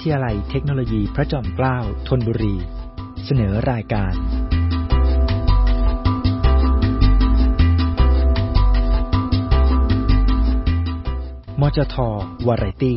ทยาลัยเทคโนโลยีพระจอมเกล้าธนบุรีเสนอรายการมจท.วาไรตี้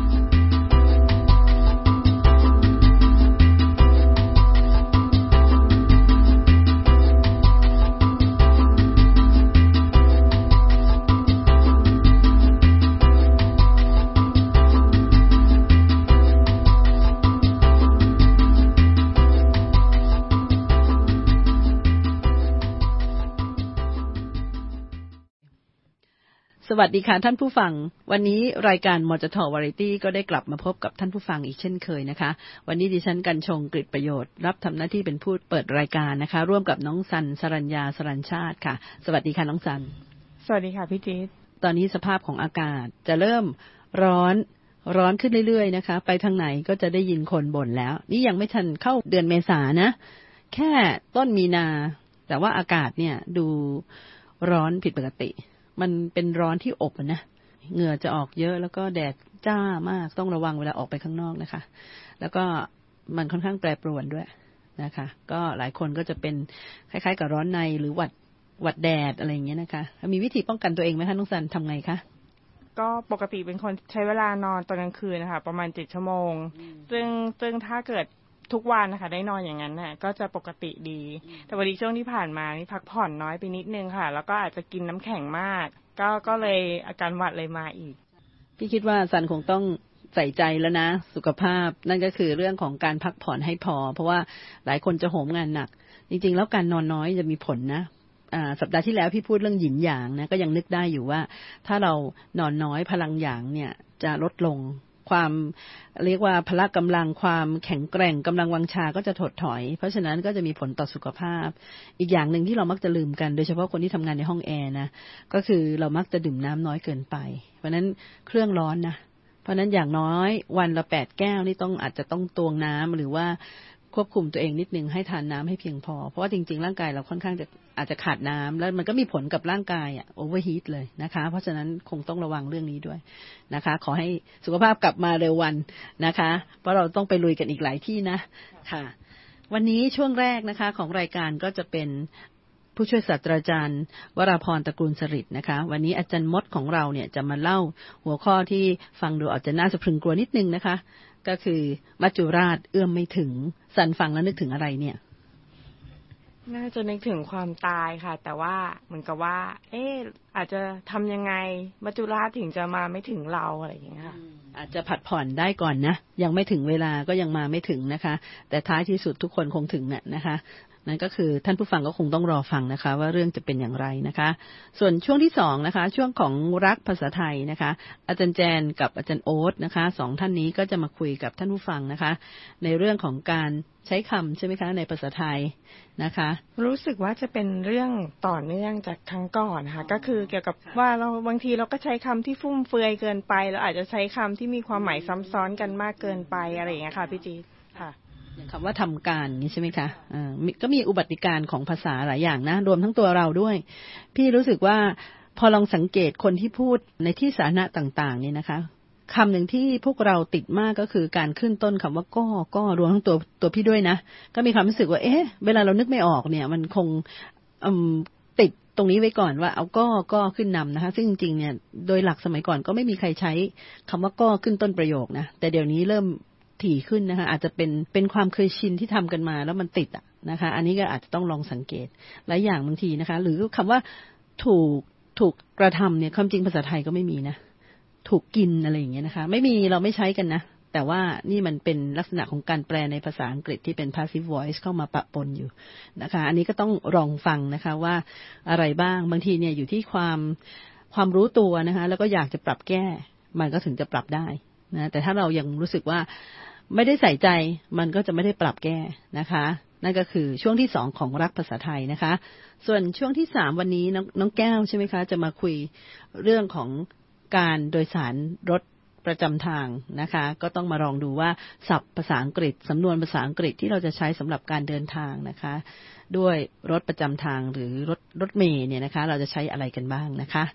สวัสดีค่ะท่านผู้ฟังวันนี้รายการมจท.วาไรตี้ก็ได้กลับมาพบกับท่านผู้ฟังอีกเช่นเคยนะคะวันนี้ดิฉันกัญชงกฤษประโยชน์รับทำหน้าที่เป็นผู้เปิดรายการนะคะร่วมกับน้องสันสรัญญาสรัญชาติค่ะสวัสดีค่ะน้องสันสวัสดีค่ะพี่จี๊ดตอนนี้สภาพของอากาศจะเริ่มร้อนขึ้นเรื่อยๆนะคะไปทางไหนก็จะได้ยินคนบ่นแล้วนี่ยังไม่ทันเข้าเดือนเมษานะแค่ต้นมีนาแต่ว่าอากาศเนี่ยดูร้อนผิดปกติมันเป็นร้อนที่อบนะเหงื่อจะออกเยอะแล้วก็แดดจ้ามากต้องระวังเวลาออกไปข้างนอกนะคะแล้วก็มันค่อนข้างแปรปรวนด้วยนะคะก็หลายคนก็จะเป็นคล้ายๆกับร้อนในหรือหวัดแดดอะไรอย่างเงี้ยนะคะมีวิธีป้องกันตัวเองไหมคะน้องสันทำไงคะก็ปกติเป็นคนใช้เวลานอนตอนกลางคืนนะคะประมาณ7 ชั่วโมงซึ่งถ้าเกิดทุกวันนะคะได้นอนอย่างนั้นน่ะก็จะปกติดีแต่วันนี้ช่วงที่ผ่านมานี่พักผ่อนน้อยไปนิดนึงค่ะแล้วก็อาจจะกินน้ำแข็งมากก็เลยอาการหวัดเลยมาอีกพี่คิดว่าสันคงต้องใส่ใจแล้วนะสุขภาพนั่นก็คือเรื่องของการพักผ่อนให้พอเพราะว่าหลายคนจะโหมงานหนักจริงๆแล้วการนอนน้อยจะมีผลนะสัปดาห์ที่แล้วพี่พูดเรื่องหยินหยางนะก็ยังนึกได้อยู่ว่าถ้าเรานอนน้อยพลังหยางเนี่ยจะลดลงความเรียกว่าพละกำลังความแข็งแกร่งกำลังวังชาก็จะถดถอยเพราะฉะนั้นก็จะมีผลต่อสุขภาพอีกอย่างหนึ่งที่เรามักจะลืมกันโดยเฉพาะคนที่ทำงานในห้องแอร์นะก็คือเรามักจะดื่มน้ำน้อยเกินไปเพราะนั้นเครื่องร้อนนะเพราะนั้นอย่างน้อยวันละ8 แก้วนี่อาจจะต้องตวงน้ำหรือว่าควบคุมตัวเองนิดนึงให้ทานน้ำให้เพียงพอเพราะว่าจริงๆร่างกายเราค่อนข้างจะอาจจะขาดน้ำแล้วมันก็มีผลกับร่างกายโอเวอร์ฮีทเลยนะคะเพราะฉะนั้นคงต้องระวังเรื่องนี้ด้วยนะคะขอให้สุขภาพกลับมาเร็ววันนะคะเพราะเราต้องไปลุยกันอีกหลายที่นะค่ะวันนี้ช่วงแรกนะคะของรายการก็จะเป็นผู้ช่วยศาสตราจารย์วราพรตระกูลสฤษดิ์นะคะวันนี้อาจารย์มดของเราเนี่ยจะมาเล่าหัวข้อที่ฟังดูอาจจะน่าสะพรึงกลัวนิดนึงนะคะก็คือมัจจุราชเอื้อมไม่ถึงสันฟังแล้วนึกถึงอะไรเนี่ยน่าจะนึกถึงความตายค่ะแต่ว่าเหมือนกับว่าอาจจะทำยังไงมัจจุราชถึงจะมาไม่ถึงเราอะไรอย่างเงี้ยค่ะอาจจะผัดผ่อนได้ก่อนนะยังไม่ถึงเวลาก็ยังมาไม่ถึงนะคะแต่ท้ายที่สุดทุกคนคงถึงนะคะนั่นก็คือท่านผู้ฟังก็คงต้องรอฟังนะคะว่าเรื่องจะเป็นอย่างไรนะคะส่วนช่วงที่2นะคะช่วงของรักภาษาไทยนะคะอาจารย์แจนกับอาจารย์โอ๊ตนะคะ2ท่านนี้ก็จะมาคุยกับท่านผู้ฟังนะคะในเรื่องของการใช้คำใช่ไหมคะในภาษาไทยนะคะรู้สึกว่าจะเป็นเรื่องต่อเนื่องจากครั้งก่อนค่ะก็คือเกี่ยวกับว่าเราบางทีเราก็ใช้คำที่ฟุ่มเฟือยเกินไปเราอาจจะใช้คำที่มีความหมายซ้ำซ้อนกันมากเกินไปอะไรอย่างเงี้ยค่ะพี่จีค่ะคำว่าทำการนี้ใช่ไหมคะก็มีอุบัติการของภาษาหลายอย่างนะรวมทั้งตัวเราด้วยพี่รู้สึกว่าพอลองสังเกตคนที่พูดในที่สาธารณะต่างๆนี่นะคะคำหนึ่งที่พวกเราติดมากก็คือการขึ้นต้นคำว่าก็รวมทั้งตัวพี่ด้วยนะก็มีความรู้สึกว่าเวลาเรานึกไม่ออกเนี่ยมันคงติดตรงนี้ไว้ก่อนว่าเอาก็ขึ้นนำนะคะซึ่งจริงๆเนี่ยโดยหลักสมัยก่อนก็ไม่มีใครใช้คำว่าก็ขึ้นต้นประโยคนะแต่เดี๋ยวนี้เริ่มถี่ขึ้นนะคะอาจจะเป็นความเคยชินที่ทำกันมาแล้วมันติดนะคะอันนี้ก็อาจจะต้องลองสังเกตหลายอย่างบางทีนะคะหรือคำว่าถูกกระทำเนี่ยความจริงภาษาไทยก็ไม่มีนะถูกกินอะไรอย่างเงี้ยนะคะไม่มีเราไม่ใช้กันนะแต่ว่านี่มันเป็นลักษณะของการแปลในภาษาอังกฤษที่เป็น passive voice เข้ามาปะปนอยู่นะคะอันนี้ก็ต้องลองฟังนะคะว่าอะไรบ้างบางทีเนี่ยอยู่ที่ความรู้ตัวนะคะแล้วก็อยากจะปรับแก้มันก็ถึงจะปรับได้นะแต่ถ้าเรายังรู้สึกว่าไม่ได้ใส่ใจมันก็จะไม่ได้ปรับแก้นะคะนั่นก็คือช่วงที่2ของรักภาษาไทยนะคะส่วนช่วงที่3วันนี้น้องแก้วใช่ไหมคะจะมาคุยเรื่องของการโดยสารรถประจำทางนะคะก็ต้องมาลองดูว่าศัพท์ภาษาอังกฤษสำนวนภาษาอังกฤษที่เราจะใช้สำหรับการเดินทางนะคะด้วยรถประจำทางหรือรถเมล์เนี่ยนะคะเราจะใช้อะไรกันบ้างนะคะ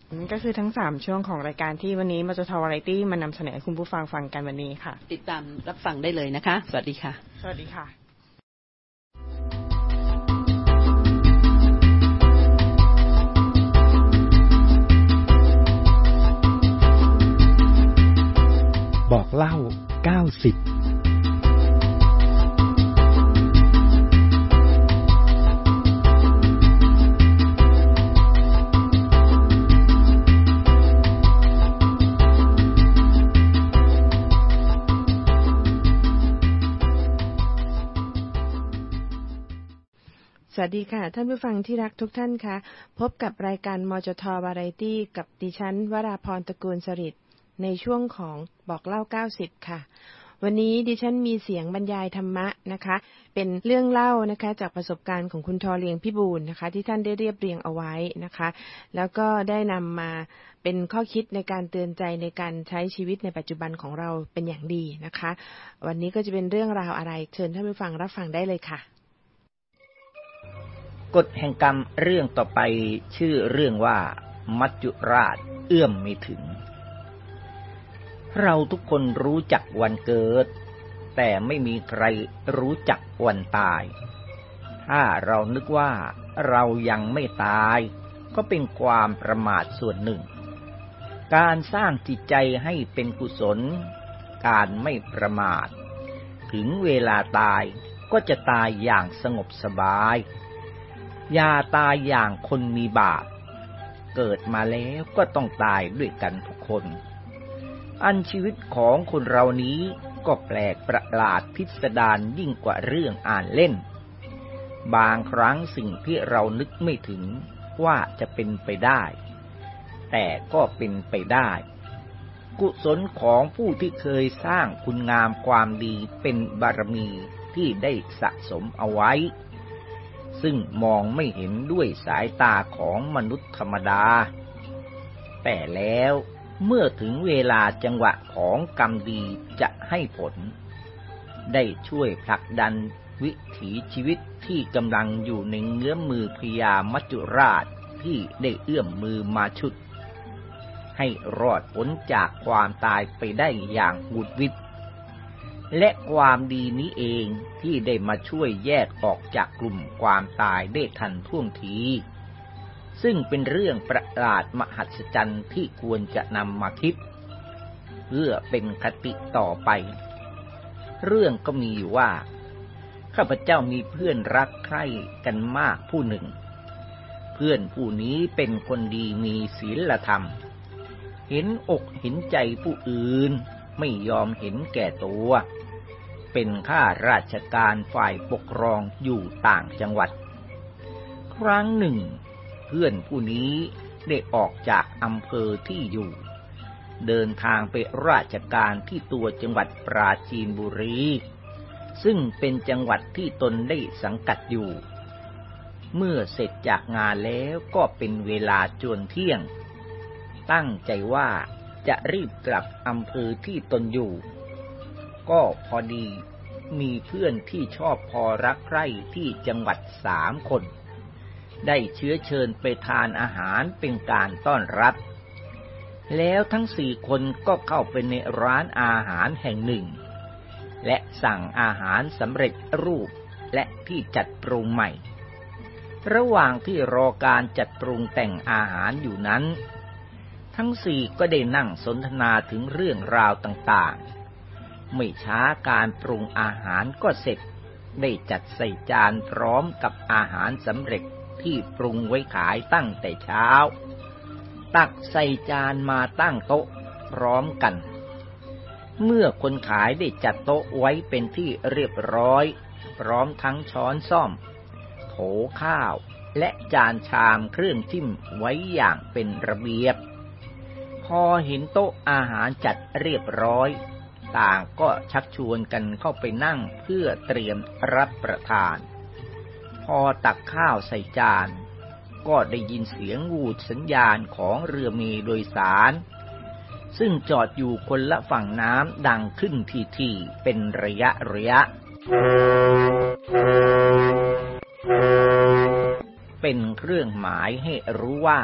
นั่นก็คือทั้ง3ช่วงของรายการที่วันนี้มจท.วาไรตี้มานำเสนอคุณผู้ฟังฟังกันวันนี้ค่ะติดตามรับฟังได้เลยนะคะสวัสดีค่ะสวัสดีค่ะบอกเล่า90 สวัสดีค่ะท่านผู้ฟังที่รักทุกท่านค่ะพบกับรายการมจท.วาไรตี้กับดิฉันวราพรตระกูลสฤษดิ์ในช่วงของบอกเล่า90ค่ะวันนี้ดิฉันมีเสียงบรรยายธรรมะนะคะเป็นเรื่องเล่านะคะจากประสบการณ์ของคุณทอเลียงพิบูลนะคะที่ท่านได้เรียบเรียงเอาไว้นะคะแล้วก็ได้นำมาเป็นข้อคิดในการเตือนใจในการใช้ชีวิตในปัจจุบันของเราเป็นอย่างดีนะคะวันนี้ก็จะเป็นเรื่องราวอะไรเชิญท่านผู้ฟังรับฟังได้เลยค่ะกฎแห่งกรรมเรื่องต่อไปชื่อเรื่องว่ามัจจุราชเอื้อมไม่ถึงเราทุกคนรู้จักวันเกิดแต่ไม่มีใครรู้จักวันตายถ้าเรานึกว่าเรายังไม่ตายก็เป็นความประมาทส่วนหนึ่งการสร้างจิตใจให้เป็นกุศลการไม่ประมาทถึงเวลาตายก็จะตายอย่างสงบสบายอย่าตายอย่างคนมีบาปเกิดมาแล้วก็ต้องตายด้วยกันทุกคนอันชีวิตของคนเรานี้ก็แปลกประหลาดพิสดารยิ่งกว่าเรื่องอ่านเล่นบางครั้งสิ่งที่เรานึกไม่ถึงว่าจะเป็นไปได้แต่ก็เป็นไปได้กุศลของผู้ที่เคยสร้างคุณงามความดีเป็นบารมีที่ได้สะสมเอาไว้ซึ่งมองไม่เห็นด้วยสายตาของมนุษย์ธรรมดาแต่แล้วเมื่อถึงเวลาจังหวะของกรรมดีจะให้ผลได้ช่วยผลักดันวิถีชีวิตที่กำลังอยู่ในเงื้อมมือพญามัจจุราชที่ได้เอื้อมมือมาฉุดให้รอดพ้นจากความตายไปได้อย่างหวุดหวิดและความดีนี้เองที่ได้มาช่วยแยกออกจากกลุ่มความตายได้ทันท่วงทีซึ่งเป็นเรื่องประหลาดมหัศจรรย์ที่ควรจะนำมาคิดเพื่อเป็นคติต่อไปเรื่องก็มีอยู่ว่าข้าพเจ้ามีเพื่อนรักใคร่กันมากผู้หนึ่งเพื่อนผู้นี้เป็นคนดีมีศีลธรรมเห็นอกเห็นใจผู้อื่นไม่ยอมเห็นแก่ตัวเป็นข้าราชการฝ่ายปกครองอยู่ต่างจังหวัดครั้งหนึ่งเพื่อนผู้นี้ได้ออกจากอำเภอที่อยู่เดินทางไปราชการที่ตัวจังหวัดปราจีนบุรีซึ่งเป็นจังหวัดที่ตนได้สังกัดอยู่เมื่อเสร็จจากงานแล้วก็เป็นเวลาจวนเที่ยงตั้งใจว่าจะรีบกลับอำเภอที่ตนอยู่ก็พอดีมีเพื่อนที่ชอบพอรักใคร่ที่จังหวัด3 คนได้เชื้อเชิญไปทานอาหารเป็นการต้อนรับแล้วทั้ง4 คนก็เข้าไปในร้านอาหารแห่งหนึ่งและสั่งอาหารสำเร็จรูปและที่จัดปรุงใหม่ระหว่างที่รอการจัดปรุงแต่งอาหารอยู่นั้นทั้ง4ก็ได้นั่งสนทนาถึงเรื่องราวต่างๆไม่ช้าการปรุงอาหารก็เสร็จได้จัดใส่จานพร้อมกับอาหารสำเร็จที่ปรุงไว้ขายตั้งแต่เช้าตักใส่จานมาตั้งโต๊ะพร้อมกันเมื่อคนขายได้จัดโต๊ะไว้เป็นที่เรียบร้อยพร้อมทั้งช้อนส้อมโถข้าวและจานชามเครื่องจิ้มไว้อย่างเป็นระเบียบพอเห็นโต๊ะอาหารจัดเรียบร้อยต่างก็ชักชวนกันเข้าไปนั่งเพื่อเตรียมรับประทานพอตักข้าวใส่จานก็ได้ยินเสียงวูดสัญญาณของเรือเมล์โดยสารซึ่งจอดอยู่คนละฝั่งน้ำดังขึ้นทีๆเป็นระยะเป็นเครื่องหมายให้รู้ว่า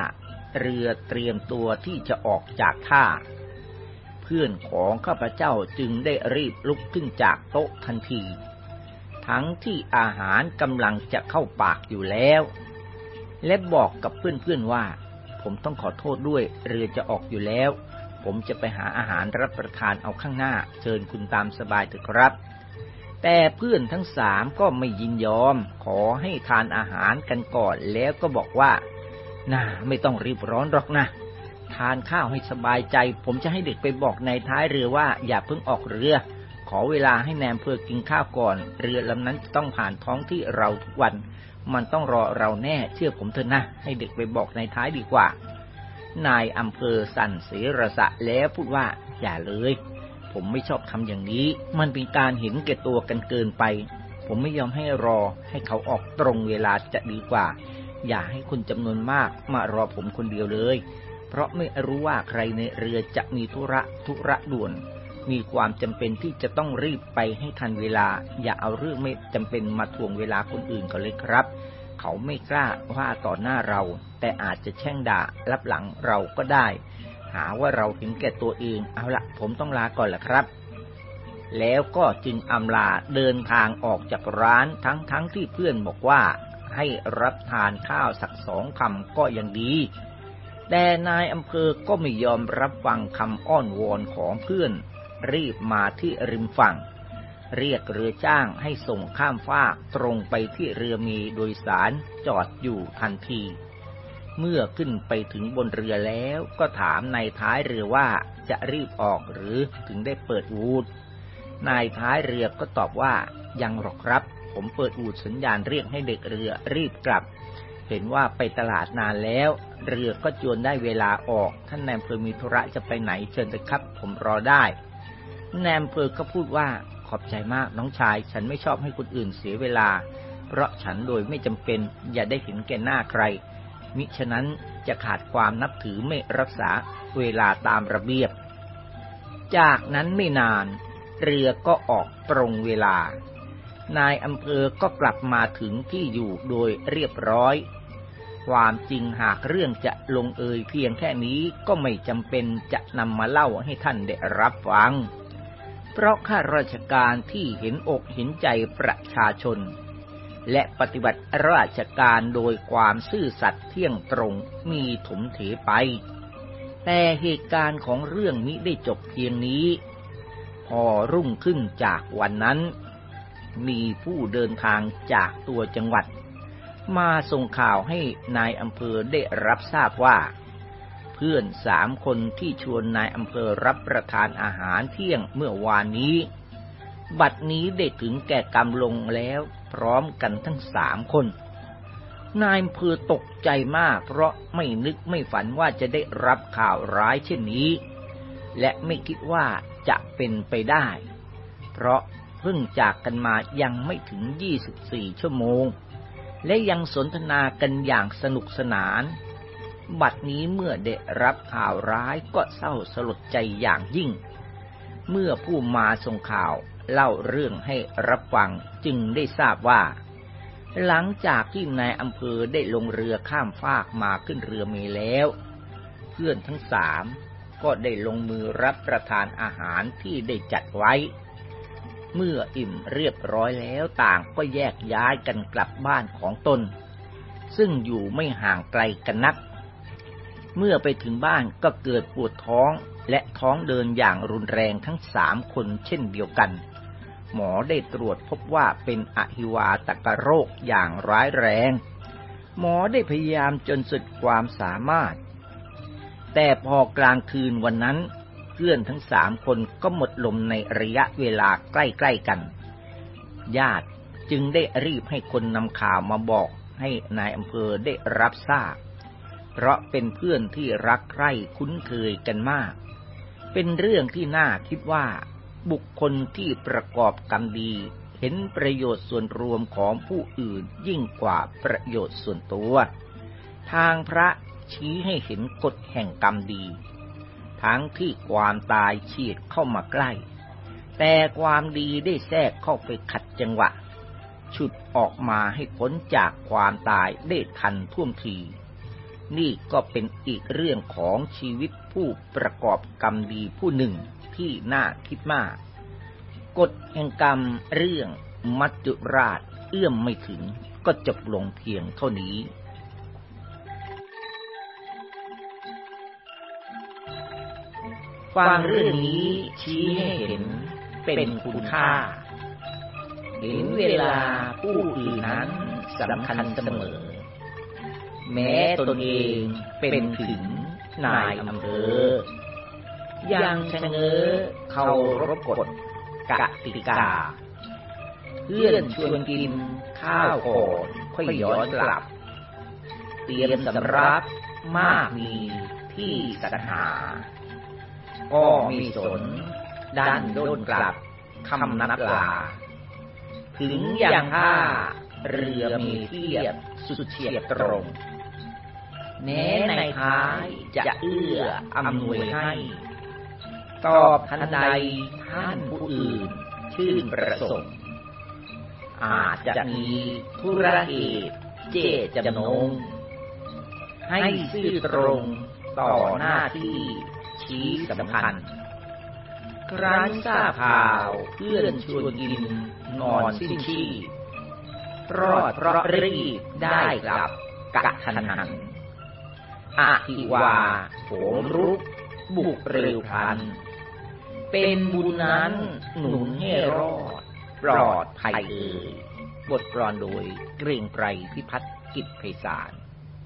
เรือเตรียมตัวที่จะออกจากท่าเพื่อนของข้าพเจ้าจึงได้รีบลุกขึ้นจากโต๊ะทันทีทั้งที่อาหารกำลังจะเข้าปากอยู่แล้วและบอกกับเพื่อนๆว่าผมต้องขอโทษด้วยเรือจะออกอยู่แล้วผมจะไปหาอาหารรับประทานเอาข้างหน้าเชิญคุณตามสบายเถอะครับแต่เพื่อนทั้ง3ก็ไม่ยินยอมขอให้ทานอาหารกันก่อนแล้วก็บอกว่าไม่ต้องรีบร้อนหรอกนะทานข้าวให้สบายใจผมจะให้เด็กไปบอกในท้ายเรือว่าอย่าเพิ่งออกเรือขอเวลาให้นายอำเภอกินข้าวก่อนเรือลำนั้นจะต้องผ่านท้องที่เราทุกวันมันต้องรอเราแน่เชื่อผมเถอะนะให้เด็กไปบอกในท้ายดีกว่านายอำเภอสั่นเสรสะแล้วพูดว่าอย่าเลยผมไม่ชอบทำอย่างนี้มันเป็นการเห็นแก่ตัวกันเกินไปผมไม่ยอมให้รอให้เขาออกตรงเวลาจะดีกว่าอย่าให้คนจำนวนมากมารอผมคนเดียวเลยเพราะไม่รู้ว่าใครในเรือจะมีธุระด่วนมีความจำเป็นที่จะต้องรีบไปให้ทันเวลาอย่าเอาเรื่องไม่จำเป็นมาทวงเวลาคนอื่นเขาเลยครับเขาไม่กล้าว่าต่อหน้าเราแต่อาจจะแช่งด่ารับหลังเราก็ได้หาว่าเราเห็นแก่ตัวเองเอาละผมต้องลาก่อนละครับแล้วก็จึงอำลาเดินทางออกจากร้านทั้งที่เพื่อนบอกว่าให้รับทานข้าวสัก2 คำก็ยังดีแต่นายอำเภอก็ไม่ยอมรับฟังคำอ้อนวอนของเพื่อนรีบมาที่ริมฝั่งเรียกเรือจ้างให้ส่งข้ามฟากตรงไปที่เรือมีโดยสารจอดอยู่ทันทีเมื่อขึ้นไปถึงบนเรือแล้วก็ถามนายท้ายเรือว่าจะรีบออกหรือถึงได้เปิดวูดนายท้ายเรือก็ตอบว่ายังหรอกครับผมเปิดวูดสัญญาณเรียกให้เด็กเรือรีบกลับเห็นว่าไปตลาดนานแล้วเรือก็จวนได้เวลาออกท่านนายอำเภอมีธุระจะไปไหนเชิญเถอะครับผมรอได้นายอำเภอก็พูดว่าขอบใจมากน้องชายฉันไม่ชอบให้คนอื่นเสียเวลาเพราะฉันโดยไม่จำเป็นอย่าได้เห็นแก่หน้าใครมิฉะนั้นจะขาดความนับถือไม่รักษาเวลาตามระเบียบจากนั้นไม่นานเรือก็ออกตรงเวลานายอำเภอก็กลับมาถึงที่อยู่โดยเรียบร้อยความจริงหากเรื่องจะลงเอยเพียงแค่นี้ก็ไม่จำเป็นจะนำมาเล่าให้ท่านได้รับฟังเพราะข้าราชการที่เห็นอกเห็นใจประชาชนและปฏิบัติราชการโดยความซื่อสัตย์เที่ยงตรงมีถมเถไปแต่เหตุการณ์ของเรื่องนี้ได้จบเพียงนี้พอรุ่งขึ้นจากวันนั้นมีผู้เดินทางจากตัวจังหวัดมาส่งข่าวให้นายอำเภอได้รับทราบว่าเพื่อน3 คนที่ชวนนายอำเภอรับประทานอาหารเที่ยงเมื่อวานนี้บัดนี้ได้ถึงแก่กรรมลงแล้วพร้อมกันทั้ง3 คนนายอำเภอตกใจมากเพราะไม่นึกไม่ฝันว่าจะได้รับข่าวร้ายเช่นนี้และไม่คิดว่าจะเป็นไปได้เพราะเพิ่งจากกันมายังไม่ถึง24 ชั่วโมงและยังสนทนากันอย่างสนุกสนานบัดนี้เมื่อได้รับข่าวร้ายก็เศร้าสลดใจอย่างยิ่งเมื่อผู้มาส่งข่าวเล่าเรื่องให้รับฟังจึงได้ทราบว่าหลังจากที่นายอำเภอได้ลงเรือข้ามฟากมาขึ้นเรือเมล์แล้วเพื่อนทั้ง3ก็ได้ลงมือรับประทานอาหารที่ได้จัดไว้เมื่ออิ่มเรียบร้อยแล้วต่างก็แยกย้ายกันกลับบ้านของตนซึ่งอยู่ไม่ห่างไกลกันนักเมื่อไปถึงบ้านก็เกิดปวดท้องและท้องเดินอย่างรุนแรงทั้ง3 คนเช่นเดียวกันหมอได้ตรวจพบว่าเป็นอหิวาตกโรคอย่างร้ายแรงหมอได้พยายามจนสุดความสามารถแต่พอกลางคืนวันนั้นเพื่อนทั้ง3 คนก็หมดลมในระยะเวลาใกล้ๆกันญาติจึงได้รีบให้คนนำข่าวมาบอกให้นายอำเภอได้รับทราบเพราะเป็นเพื่อนที่รักใคร่คุ้นเคยกันมากเป็นเรื่องที่น่าคิดว่าบุคคลที่ประกอบกรรมดีเห็นประโยชน์ส่วนรวมของผู้อื่นยิ่งกว่าประโยชน์ส่วนตัวทางพระชี้ให้เห็นกฎแห่งกรรมดีทั้งที่ความตายเฉียดเข้ามาใกล้แต่ความดีได้แทรกเข้าไปขัดจังหวะฉุดออกมาให้พ้นจากความตายได้ทันท่วงทีนี่ก็เป็นอีกเรื่องของชีวิตผู้ประกอบกรรมดีผู้หนึ่งที่น่าคิดมากกฎแห่งกรรมเรื่องมัจจุราชเอื้อมไม่ถึงก็จบลงเพียงเท่านี้ฟังเรื่องนี้ชี้ให้เห็นเป็นคุณค่าเห็นเวลาผู้อื่นนั้นสำคัญเสมอแม้ตนเองเป็นถึงนายอำเภอยังชะเง้อเคารพกฎกติกาเพื่อนชวนกินข้าวก่อนค่อยย้อนกลับเตรียมสำรับมากมีที่สรรหาก็มีสนดันด้นกลับคำนับลาถึงอย่างท่าเรือมีเทียบสุดเฉียบตรงแม้ในท้ายจะเอื้ออำนวยให้ตอบทันใดท่านผู้อื่นชื่นประสงค์อาจจะมีธุระเหตุเจตจำนงให้ซื่อตรงต่อหน้าที่ชี้สำคัญครั้นทราบข่าวเพื่อนชวนกินนอนสิ้นชีพรอดเพราะรีบได้กลับกะทันหันอธิวาโหมรุกบุกเร็วพลันเป็นบุญนั้นหนุนให้รอดปลอดภัยเอ่ยบทกลอนโดยเกรียงไกรพิพัฒน์กิจไพศาล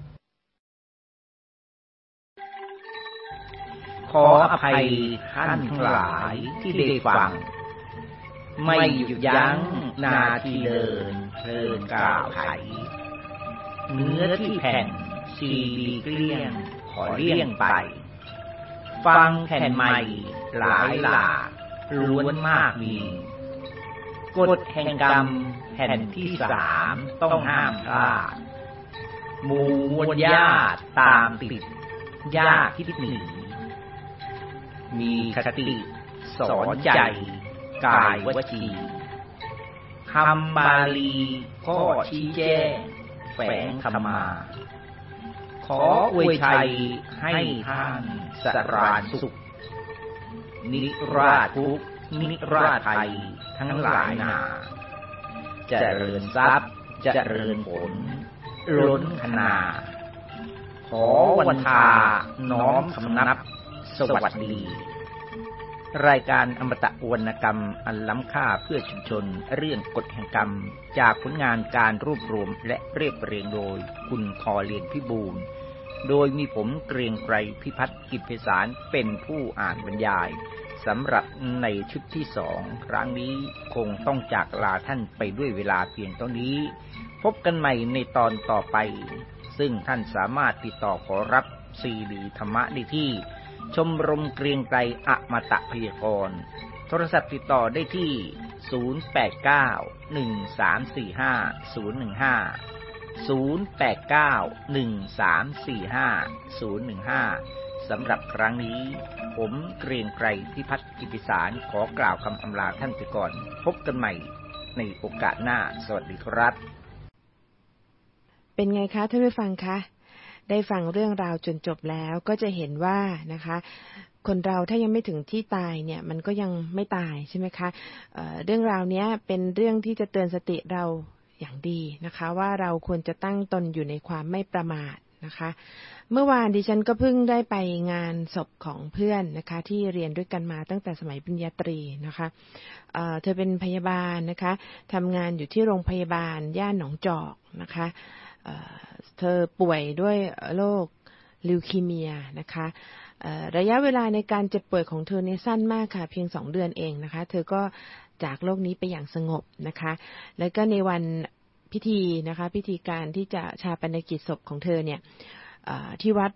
ขออภัยท่านทั้งหลายที่ได้ฟังไม่หยุดยั้งนาทีเดินเพลินกล่าวไขเนื้อที่แผ่นซีดีเกลี้ยงขอเลี่ยงไปฟังแผ่นใหม่หลายหลากล้วนมากมีกฎแห่งกรรมแผ่นที่3ต้องห้ามพลาดหมู่มวลญาติตามติดยากที่หนีมีคติสอนใจกายวจีคำบาลีข้อชี้แจงแฝงธรรมาขออวยชัยให้ท่านสราญสุขนิราชทุกข์นิราชภัยทั้งหลายนาเจริญทรัพย์เจริญผลล้นขนาขอวันทาน้อมคำนับสวัสดีรายการอมตะวรรณกรรมอันล้ำค่าเพื่อชุมชนเรื่องกฎแห่งกรรมจากผลงานการรวบรวมและเรียบเรียงโดยคุณทอเลียนพิบูลโดยมีผมเกรียงไกรพิพัฒน์กิจไพศาลเป็นผู้อ่านบรรยายสำหรับในชุดที่2ครั้งนี้คงต้องจากลาท่านไปด้วยเวลาเพียงเท่านี้พบกันใหม่ในตอนต่อไปซึ่งท่านสามารถติดต่อขอรับซีดีธรรมะได้ที่ชมรมเกรียงไกรอมตะพยากรณ์โทรศัพท์ติดต่อได้ที่0891345015 สำหรับครั้งนี้ผมเกรียงไกรพิพัฒน์กิติสารขอกล่าวคำอำลาท่านไปก่อนพบกันใหม่ในโอกาสหน้าสวัสดีครับเป็นไงคะท่านผู้ฟังคะได้ฟังเรื่องราวจนจบแล้วก็จะเห็นว่านะคะคนเราถ้ายังไม่ถึงที่ตายเนี่ยมันก็ยังไม่ตายใช่ไหมคะเรื่องราวนี้เป็นเรื่องที่จะเตือนสติเราอย่างดีนะคะว่าเราควรจะตั้งตนอยู่ในความไม่ประมาทนะคะเมื่อวานดิฉันก็เพิ่งได้ไปงานศพของเพื่อนนะคะที่เรียนด้วยกันมาตั้งแต่สมัยปริญญาตรีนะคะเธอเป็นพยาบาลนะคะทำงานอยู่ที่โรงพยาบาลย่านหนองจอกนะคะเธอป่วยด้วยโรคลิวคีเมียนะคะระยะเวลาในการเจ็บป่วยของเธอเนี่ยสั้นมากค่ะเพียง2 เดือนเองนะคะเธอก็จากโลกนี้ไปอย่างสงบนะคะแล้วก็ในวันพิธีนะคะพิธีการที่จะชาปนกิจศพของเธอเนี่ยที่วัด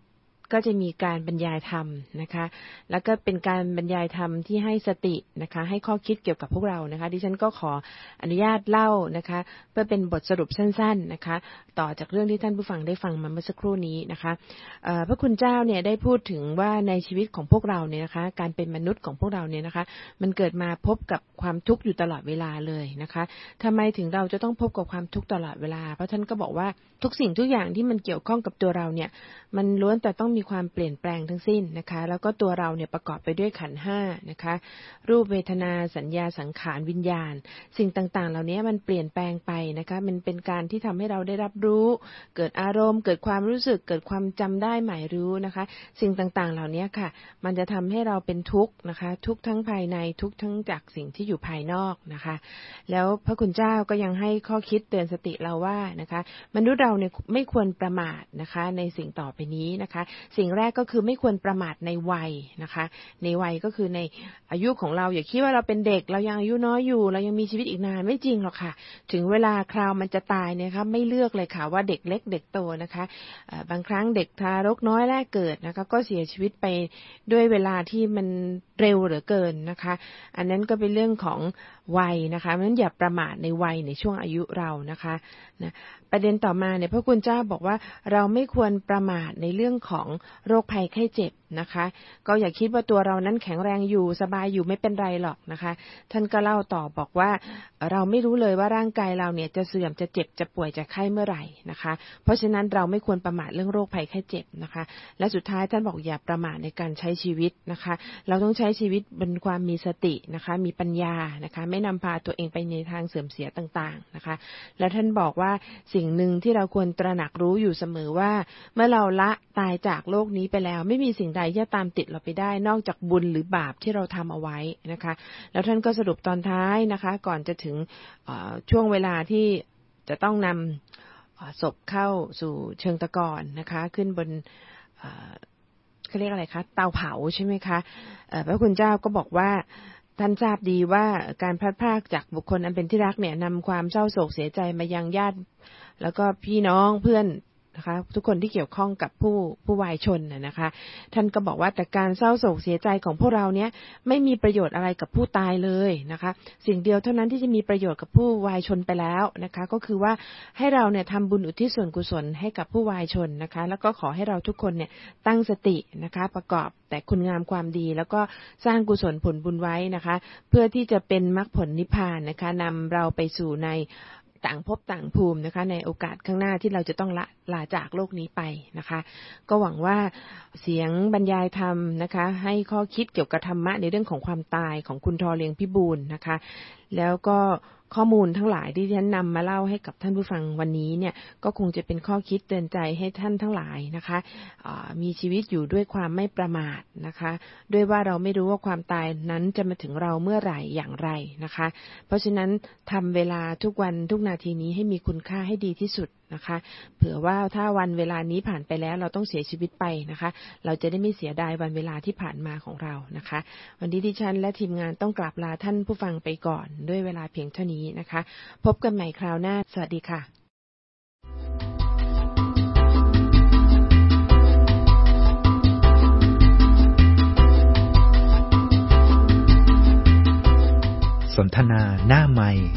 ก็จะมีการบรรยายธรรมนะคะแล้วก็เป็นการบรรยายธรรมที่ให้สตินะคะให้ข้อคิดเกี่ยวกับพวกเรานะคะดิฉันก็ขออนุญาตเล่านะคะเพื่อเป็นบทสรุปสั้นๆนะคะต่อจากเรื่องที่ท่านผู้ฟังได้ฟังมาเมื่อสักครู่นี้นะคะพระคุณเจ้าเนี่ยได้พูดถึงว่าในชีวิตของพวกเราเนี่ยนะคะการเป็นมนุษย์ของพวกเราเนี่ยนะคะมันเกิดมาพบกับความทุกข์อยู่ตลอดเวลาเลยนะคะทำไมถึงเราจะต้องพบกับความทุกข์ตลอดเวลาเพราะท่านก็บอกว่าทุกสิ่งทุกอย่างที่มันเกี่ยวข้องกับตัวเราเนี่ยมันล้วนแต่ต้องมีความเปลี่ยนแปลงทั้งสิ้นนะคะแล้วก็ตัวเราเนี่ยประกอบไปด้วยขันธ์5นะคะรูปเวทนาสัญญาสังขารวิญญาณสิ่งต่างๆเหล่านี้มันเปลี่ยนแปลงไปนะคะมันเป็นการที่ทำให้เราได้รับรู้เกิดอารมณ์เกิดความรู้สึกเกิดความจำได้หมายรู้นะคะสิ่งต่างๆเหล่านี้ค่ะมันจะทำให้เราเป็นทุกข์นะคะทุกข์ทั้งภายในทุกข์ทั้งจากสิ่งที่อยู่ภายนอกนะคะแล้วพระคุณเจ้าก็ยังให้ข้อคิดเตือนสติเราว่านะคะมนุษย์เราเนี่ยไม่ควรประมาทนะคะในสิ่งต่อไปนี้นะคะสิ่งแรกก็คือไม่ควรประมาทในวัยนะคะในวัยก็คือในอายุของเราอย่าคิดว่าเราเป็นเด็กเรายังอายุน้อยอยู่เรายังมีชีวิตอีกนานไม่จริงหรอกค่ะถึงเวลาคราวมันจะตายเนี่ยค่ะไม่เลือกเลยค่ะว่าเด็กเล็กเด็กโตนะคะบางครั้งเด็กทารกน้อยแรกเกิดนะคะก็เสียชีวิตไปด้วยเวลาที่มันเร็วเหลือเกินนะคะอันนั้นก็เป็นเรื่องของวัยนะคะเพราะฉะนั้นอย่าประมาทในวัยในช่วงอายุเรานะคะนะประเด็นต่อมาเนี่ยพระคุณเจ้าบอกว่าเราไม่ควรประมาทในเรื่องของโรคภัยไข้เจ็บนะคะก็อย่าคิดว่าตัวเรานั้นแข็งแรงอยู่สบายอยู่ไม่เป็นไรหรอกนะคะท่านก็เล่าต่อบอกว่าเราไม่รู้เลยว่าร่างกายเราเนี่ยจะเสื่อมจะเจ็บจะป่วยจะไข้เมื่อไหร่นะคะเพราะฉะนั้นเราไม่ควรประมาทเรื่องโรคภัยไข้เจ็บนะคะและสุดท้ายท่านบอกอย่าประมาทในการใช้ชีวิตนะคะเราต้องใช้ชีวิตบนความมีสตินะคะมีปัญญานะคะไม่นำพาตัวเองไปในทางเสื่อมเสียต่างๆนะคะและท่านบอกว่าสิ่งหนึ่งที่เราควรตระหนักรู้อยู่เสมอว่าเมื่อเราละตายจากโลกนี้ไปแล้วไม่มีสิ่งใดที่จะตามติดเราไปได้นอกจากบุญหรือบาปที่เราทำเอาไว้นะคะแล้วท่านก็สรุปตอนท้ายนะคะก่อนจะถึงช่วงเวลาที่จะต้องนำศพเข้าสู่เชิงตะกอนนะคะขึ้นบนเขาเรียกอะไรคะเตาเผาใช่ไหมคะพระคุณเจ้าก็บอกว่าท่านทราบดีว่าการพลัดพรากจากบุคคลอันเป็นที่รักเนี่ยนำความเศร้าโศกเสียใจมายังญาติแล้วก็พี่น้องเพื่อนนะคะทุกคนที่เกี่ยวข้องกับผู้วายชนนะคะท่านก็บอกว่าแต่การเศร้าโศกเสียใจของพวกเราเนี้ยไม่มีประโยชน์อะไรกับผู้ตายเลยนะคะสิ่งเดียวเท่านั้นที่จะมีประโยชน์กับผู้วายชนไปแล้วนะคะก็คือว่าให้เราเนี่ยทำบุญอุทิศส่วนกุศลให้กับผู้วายชนนะคะแล้วก็ขอให้เราทุกคนเนี่ยตั้งสตินะคะประกอบแต่คุณงามความดีแล้วก็สร้างกุศลผลบุญไว้นะคะเพื่อที่จะเป็นมรรคผลนิพพานนะคะนำเราไปสู่ในต่างภพต่างภูมินะคะในโอกาสข้างหน้าที่เราจะต้องลาจากโลกนี้ไปนะคะก็หวังว่าเสียงบรรยายธรรมนะคะให้ข้อคิดเกี่ยวกับธรรมะในเรื่องของความตายของคุณทอเลียงพิบูลนะคะแล้วก็ข้อมูลทั้งหลายที่ฉันนำมาเล่าให้กับท่านผู้ฟังวันนี้เนี่ยก็คงจะเป็นข้อคิดเตือนใจให้ท่านทั้งหลายนะคะมีชีวิตอยู่ด้วยความไม่ประมาทนะคะด้วยว่าเราไม่รู้ว่าความตายนั้นจะมาถึงเราเมื่อไหร่อย่างไรนะคะเพราะฉะนั้นทำเวลาทุกวันทุกนาทีนี้ให้มีคุณค่าให้ดีที่สุดนะคะเผื่อว่าถ้าวันเวลานี้ผ่านไปแล้วเราต้องเสียชีวิตไปนะคะเราจะได้ไม่เสียดายวันเวลาที่ผ่านมาของเรานะคะวันนี้ดิฉันและทีมงานต้องกราบลาท่านผู้ฟังไปก่อนด้วยเวลาเพียงเท่านี้นะคะพบกันใหม่คราวหน้าสวัสดีค่ะสนทนาหน้าไมค์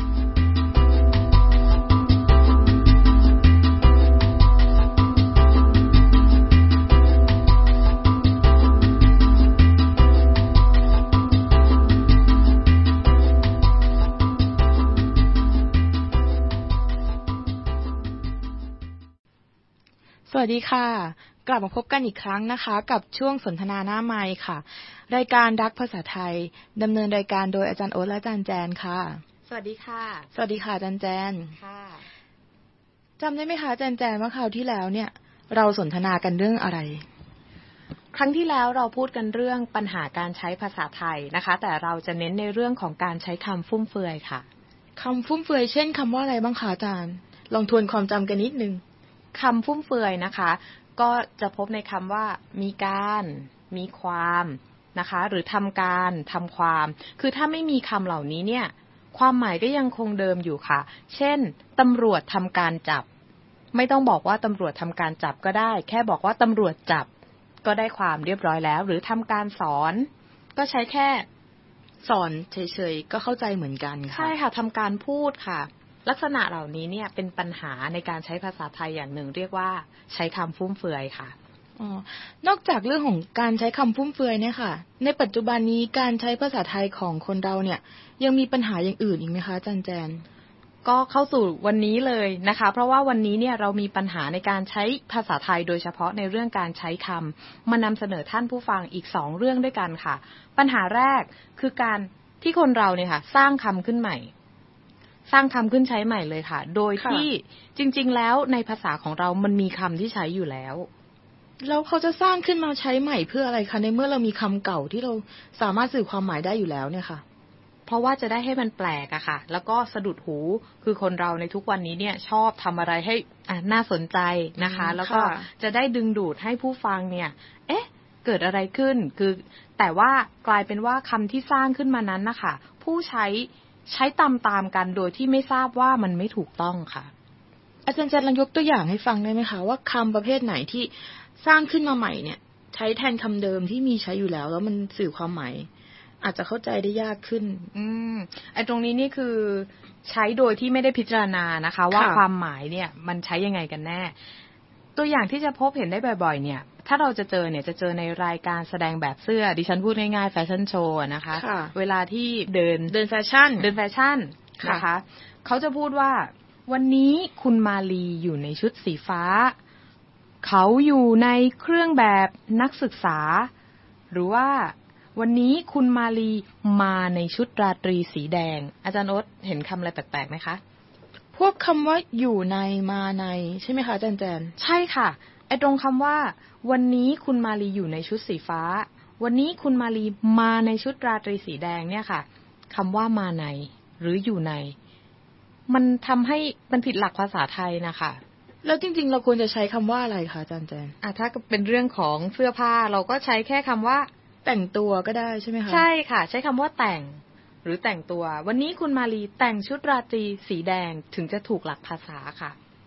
สวัสดีค่ะกลับมาพบกันอีกครั้งนะคะกับช่วงสนทนาหน้าไมค์ค่ะรายการรักภาษาไทยดำเนินรายการโดยอาจารย์โอ๊ตและอาจารย์แจนค่ะสวัสดีค่ะสวัสดีค่ะอาจารย์แจนค่ะจำได้ไหมคะอาจารย์แจนว่าคราวที่แล้วเนี่ยเราสนทนากันเรื่องอะไรครั้งที่แล้วเราพูดกันเรื่องปัญหาการใช้ภาษาไทยนะคะแต่เราจะเน้นในเรื่องของการใช้คำฟุ่มเฟือยค่ะคำฟุ่มเฟือยเช่นคำว่าอะไรบ้างคะอาจารย์ลองทวนความจำกันนิดนึงคำฟุ่มเฟือยนะคะก็จะพบในคำว่ามีการมีความนะคะหรือทำการทำความคือถ้าไม่มีคำเหล่านี้เนี่ยความหมายก็ยังคงเดิมอยู่ค่ะเช่นตำรวจทำการจับไม่ต้องบอกว่าตำรวจทำการจับก็ได้แค่บอกว่าตำรวจจับก็ได้ความเรียบร้อยแล้วหรือทำการสอนก็ใช้แค่สอนเฉยๆก็เข้าใจเหมือนกันค่ะใช่ค่ะทำการพูดค่ะลักษณะเหล่านี้เนี่ยเป็นปัญหาในการใช้ภาษาไทยอย่างหนึ่งเรียกว่าใช้คำฟุ่มเฟือยค่ะนอกจากเรื่องของการใช้คำฟุ่มเฟือยเนี่ยค่ะในปัจจุบันนี้การใช้ภาษาไทยของคนเราเนี่ยยังมีปัญหาอย่างอื่นอีกไหมคะอาจารย์แจนก็เข้าสู่วันนี้เลยนะคะเพราะว่าวันนี้เนี่ยเรามีปัญหาในการใช้ภาษาไทยโดยเฉพาะในเรื่องการใช้คำมานำเสนอท่านผู้ฟังอีก2เรื่องด้วยกันค่ะปัญหาแรกคือการที่คนเราเนี่ยค่ะสร้างคำขึ้นใหม่สร้างคำขึ้นใช้ใหม่เลยค่ะโดยที่จริงๆแล้วในภาษาของเรามันมีคำที่ใช้อยู่แล้วแล้วเขาจะสร้างขึ้นมาใช้ใหม่เพื่ออะไรคะในเมื่อเรามีคำเก่าที่เราสามารถสื่อความหมายได้อยู่แล้วเนี่ยค่ะเพราะว่าจะได้ให้มันแปลกอะค่ะแล้วก็สะดุดหูคือคนเราในทุกวันนี้เนี่ยชอบทำอะไรให้น่าสนใจนะคะแล้วก็จะได้ดึงดูดให้ผู้ฟังเนี่ยเกิดอะไรขึ้นคือแต่ว่ากลายเป็นว่าคำที่สร้างขึ้นมานั้นนะคะผู้ใช้ตามกันโดยที่ไม่ทราบว่ามันไม่ถูกต้องค่ะอาจารย์จะลองยกตัวอย่างให้ฟังได้ไหมคะว่าคำประเภทไหนที่สร้างขึ้นมาใหม่เนี่ยใช้แทนคำเดิมที่มีใช้อยู่แล้วมันสื่อความหมายอาจจะเข้าใจได้ยากขึ้นไอ้ตรงนี้นี่คือใช้โดยที่ไม่ได้พิจารณานะคะว่าความหมายเนี่ยมันใช้ยังไงกันแน่ตัวอย่างที่จะพบเห็นได้บ่อยๆเนี่ยถ้าเราจะเจอเนี่ยจะเจอในรายการแสดงแบบเสื้อดิฉันพูดง่ายๆแฟชั่นโชว์นะคะเวลาที่เดินแฟชั่นนะคะเขาจะพูดว่าวันนี้คุณมาลีอยู่ในชุดสีฟ้าเขาอยู่ในเครื่องแบบนักศึกษาหรือว่าวันนี้คุณมาลีมาในชุดราตรีสีแดงอาจารย์โอ๊ตเห็นคำอะไรแปลกๆไหมคะพวกคำว่าอยู่ในมาในใช่ไหมคะอาจารย์แจนใช่ค่ะไอ้ตรงคำว่าวันนี้คุณมาลีอยู่ในชุดสีฟ้าวันนี้คุณมาลีมาในชุดราตรีสีแดงเนี่ยค่ะคำว่ามาในหรืออยู่ในมันทำให้มันผิดหลักภาษาไทยนะคะแล้วจริงๆเราควรจะใช้คำว่าอะไรคะอาจารย์แจนถ้าเป็นเรื่องของเสื้อผ้าเราก็ใช้แค่คำว่าแต่งตัวก็ได้ใช่ไหมคะใช่ค่ะใช้คำว่าแต่งหรือแต่งตัววันนี้คุณมาลีแต่งชุดราตรีสีแดงถึงจะถูกหลักภาษาค่ะ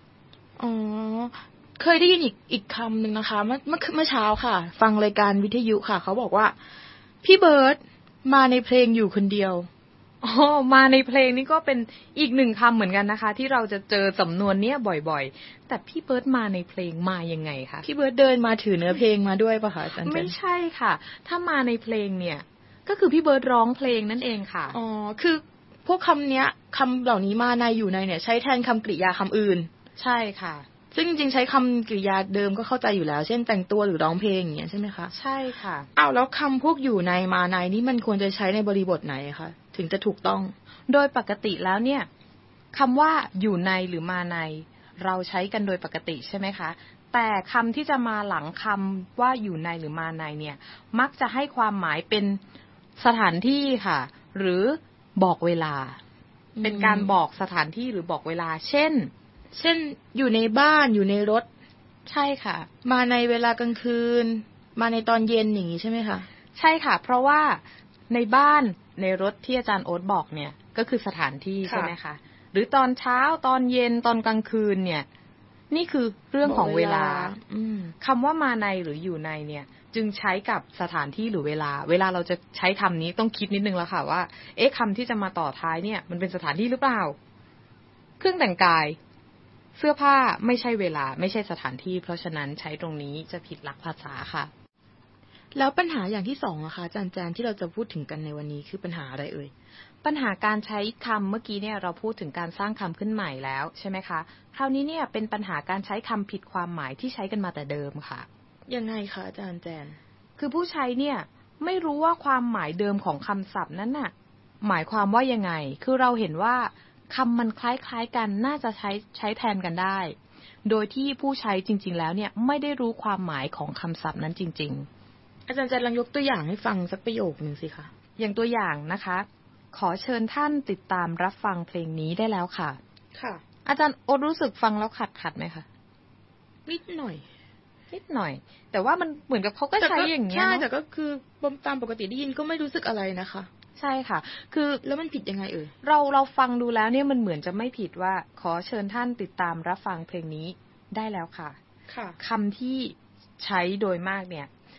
เคยได้ยินอีกคำหนึ่งนะคะเมื่อเช้าค่ะฟังรายการวิทยุค่ะเขาบอกว่าพี่เบิร์ดมาในเพลงอยู่คนเดียวมาในเพลงนี้ก็เป็นอีกหนึ่งคำเหมือนกันนะคะที่เราจะเจอสำนวนเนี้ยบ่อยๆแต่พี่เบิร์ดมาในเพลงมายังไงคะพี่เบิร์ดเดินมาถือเนื้อเพลงมาด้วยป่ะคะอาจารย์ไม่ใช่ค่ะถ้ามาในเพลงเนี่ยก็คือพี่เบิร์ดร้องเพลงนั่นเองค่ะคือพวกคำเนี้ยคำเหล่านี้มาในอยู่ในเนี่ยใช้แทนคำกริยาคำอื่นใช่ค่ะซึ่งจริงๆใช้คำกริยาเดิมก็เข้าใจอยู่แล้วเช่นแต่งตัวหรือร้องเพลงอย่างเงี้ยใช่ไหมคะใช่ค่ะแล้วคำพวกอยู่ในมาในนี่มันควรจะใช้ในบริบทไหนคะถึงจะถูกต้องโดยปกติแล้วเนี่ยคำว่าอยู่ในหรือมาในเราใช้กันโดยปกติใช่ไหมคะแต่คำที่จะมาหลังคำว่าอยู่ในหรือมาในเนี่ยมักจะให้ความหมายเป็นสถานที่ค่ะหรือบอกเวลาเป็นการบอกสถานที่หรือบอกเวลาเช่นอยู่ในบ้านอยู่ในรถใช่ค่ะมาในเวลากลางคืนมาในตอนเย็นอย่างนี้ใช่ไหมคะใช่ค่ะเพราะว่าในบ้านในรถที่อาจารย์โอ๊ตบอกเนี่ยก็คือสถานที่ใช่ไหมคะหรือตอนเช้าตอนเย็นตอนกลางคืนเนี่ยนี่คือเรื่องของเวลาคำว่ามาในหรืออยู่ในเนี่ยจึงใช้กับสถานที่หรือเวลาเราจะใช้คำนี้ต้องคิดนิดนึงแล้วค่ะว่าคำที่จะมาต่อท้ายเนี่ยมันเป็นสถานที่หรือเปล่าเครื่องแต่งกายเสื้อผ้าไม่ใช่เวลาไม่ใช่สถานที่เพราะฉะนั้นใช้ตรงนี้จะผิดหลักภาษาค่ะแล้วปัญหาอย่างที่2นะคะอาจารย์แจนที่เราจะพูดถึงกันในวันนี้คือปัญหาอะไรเอ่ยปัญหาการใช้คำเมื่อกี้เนี่ยเราพูดถึงการสร้างคำขึ้นใหม่แล้วใช่ไหมคะคราวนี้เนี่ยเป็นปัญหาการใช้คำผิดความหมายที่ใช้กันมาแต่เดิมค่ะยังไงคะอาจารย์แจนคือผู้ใช้เนี่ยไม่รู้ว่าความหมายเดิมของคำศัพท์นั้นน่ะหมายความว่ายังไงคือเราเห็นว่าคำมันคล้ายๆกันน่าจะใช้แทนกันได้โดยที่ผู้ใช้จริงๆแล้วเนี่ยไม่ได้รู้ความหมายของคำศัพท์นั้นจริงๆอาจารย์จะลองยกตัวอย่างให้ฟังสักประโยคนึงสิคะอย่างตัวอย่างนะคะขอเชิญท่านติดตามรับฟังเพลงนี้ได้แล้วค่ะค่ะอาจารย์โอรู้สึกฟังแล้วขัดไหมคะนิดหน่อยแต่ว่ามันเหมือนกับเขาก็ใช้อย่างเงี้ยใช่แต่ก็คือตามปกติได้ยินก็ไม่รู้สึกอะไรนะคะใช่ค่ะคือแล้วมันผิดยังไงเอ่ยเราฟังดูแล้วเนี่ยมันเหมือนจะไม่ผิดว่าขอเชิญท่านติดตามรับฟังเพลงนี้ได้แล้วค่ะค่ะคำที่ใช้โดยมากเนี่ย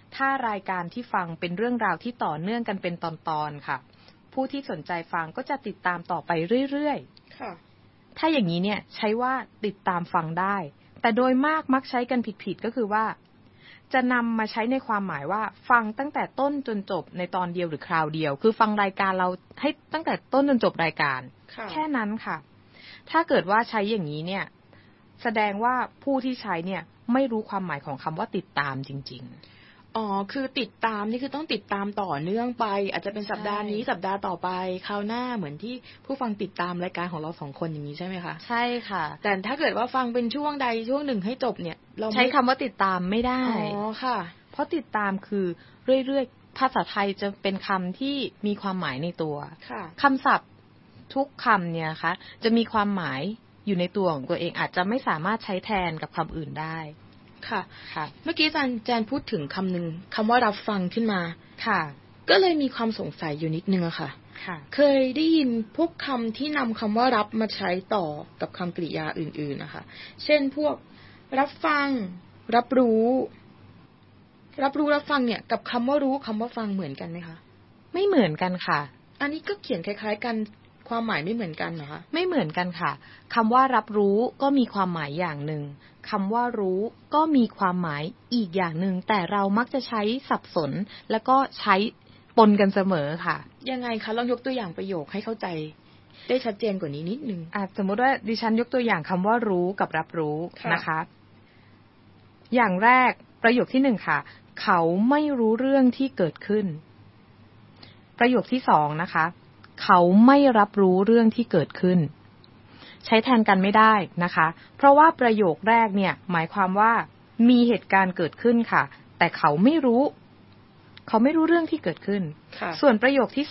ถ้ารายการที่ฟังเป็นเรื่องราวที่ต่อเนื่องกันเป็นตอนๆค่ะผู้ที่สนใจฟังก็จะติดตามต่อไปเรื่อยๆค่ะถ้าอย่างนี้เนี่ยใช้ว่าติดตามฟังได้แต่โดยมากมักใช้กันผิดๆก็คือว่าจะนำมาใช้ในความหมายว่าฟังตั้งแต่ต้นจนจบในตอนเดียวหรือคราวเดียวคือฟังรายการเราให้ตั้งแต่ต้นจนจบรายการแค่นั้นค่ะถ้าเกิดว่าใช้อย่างนี้เนี่ยแสดงว่าผู้ที่ใช้เนี่ยไม่รู้ความหมายของคำว่าติดตามจริงๆอ๋อคือติดตามนี่คือต้องติดตามต่อเนื่องไปอาจจะเป็นสัปดาห์นี้สัปดาห์ต่อไปคราวหน้าเหมือนที่ผู้ฟังติดตามรายการของเรา2คนอย่างนี้ใช่ไหมคะใช่ค่ะแต่ถ้าเกิดว่าฟังเป็นช่วงใดช่วงหนึ่งให้จบเนี่ยเราใช้คำว่าติดตามไม่ได้อ๋อค่ะเพราะติดตามคือเรื่อยๆภาษาไทยจะเป็นคำที่มีความหมายในตัวคำศัพท์ทุกคำเนี่ยนะคะจะมีความหมายอยู่ในตัวของตัวเองอาจจะไม่สามารถใช้แทนกับคำอื่นได้ค่ะเมื่อกี้อาจารย์พูดถึงคำหนึ่งคำว่ารับฟังขึ้นมาค่ะก็เลยมีความสงสัยอยู่นิดนึงอะค่ะเคยได้ยินพวกคำที่นำคำว่ารับมาใช้ต่อกับคำกริยาอื่นๆนะคะเช่นพวกรับฟังรับรู้รับฟังเนี่ยกับคำว่ารู้คำว่าฟังเหมือนกันไหมคะไม่เหมือนกันค่ะอันนี้ก็เขียนคล้ายๆกันความหมายไม่เหมือนกันเหรอคะไม่เหมือนกันค่ะคำว่ารับรู้ก็มีความหมายอย่างหนึ่งคำว่ารู้ก็มีความหมายอีกอย่างหนึ่งแต่เรามักจะใช้สับสนแล้วก็ใช้ปนกันเสมอค่ะยังไงคะลองยกตัวอย่างประโยคให้เข้าใจได้ชัดเจนกว่านี้นิดนึงสมมติว่าดิฉันยกตัวอย่างคำว่ารู้กับรับรู้นะคะอย่างแรกประโยคที่1ค่ะเขาไม่รู้เรื่องที่เกิดขึ้นประโยคที่2นะคะเขาไม่รับรู้เรื่องที่เกิดขึ้นใช้แทนกันไม่ได้นะคะเพราะว่าประโยคแรกเนี่ยหมายความว่ามีเหตุการณ์เกิดขึ้นค่ะแต่เขาไม่รู้เรื่องที่เกิดขึ้นส่วนประโยคที่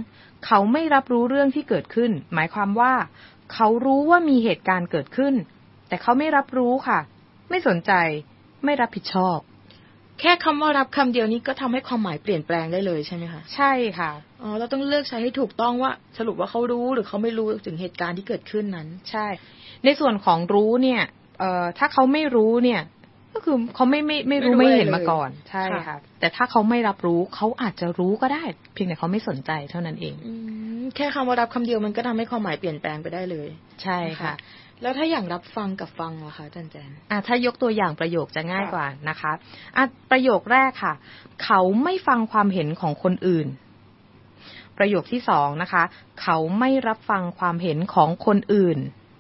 2เขาไม่รับรู้เรื่องที่เกิดขึ้นหมายความว่าเขารู้ว่ามีเหตุการณ์เกิดขึ้นแต่เขาไม่รับรู้ค่ะไม่สนใจไม่รับผิดชอบแค่คำว่ารับคำเดียวนี้ก็ทำให้ความหมายเปลี่ยนแปลงได้เลยใช่ไหมคะใช่ค่ะเราต้องเลือกใช้ให้ถูกต้องว่าสรุปว่าเขารู้หรือเขาไม่รู้ถึงเหตุการณ์ที่เกิดขึ้นนั้นใช่ในส่วนของรู้เนี่ยถ้าเขาไม่รู้เนี่ยก็คือเขาไม่รู้ไม่เห็นมาก่อนใช่ค่ะแต่ถ้าเขาไม่รับรู้เขาอาจจะรู้ก็ได้เพียงแต่เขาไม่สนใจเท่านั้นเองแค่คำว่ารับคำเดียวมันก็ทำให้ความหมายเปลี่ยนแปลงไปได้เลยใช่ค่ะแล้วถ้าอย่างรับฟังกับฟังล่ะคะอาจารย์แจนถ้ายกตัวอย่างประโยคจะง่ายกว่านะคะประโยคแรกค่ะเขาไม่ฟังความเห็นของคนอื่นประโยคที่2นะคะเขาไม่รับฟังความเห็นของคนอื่น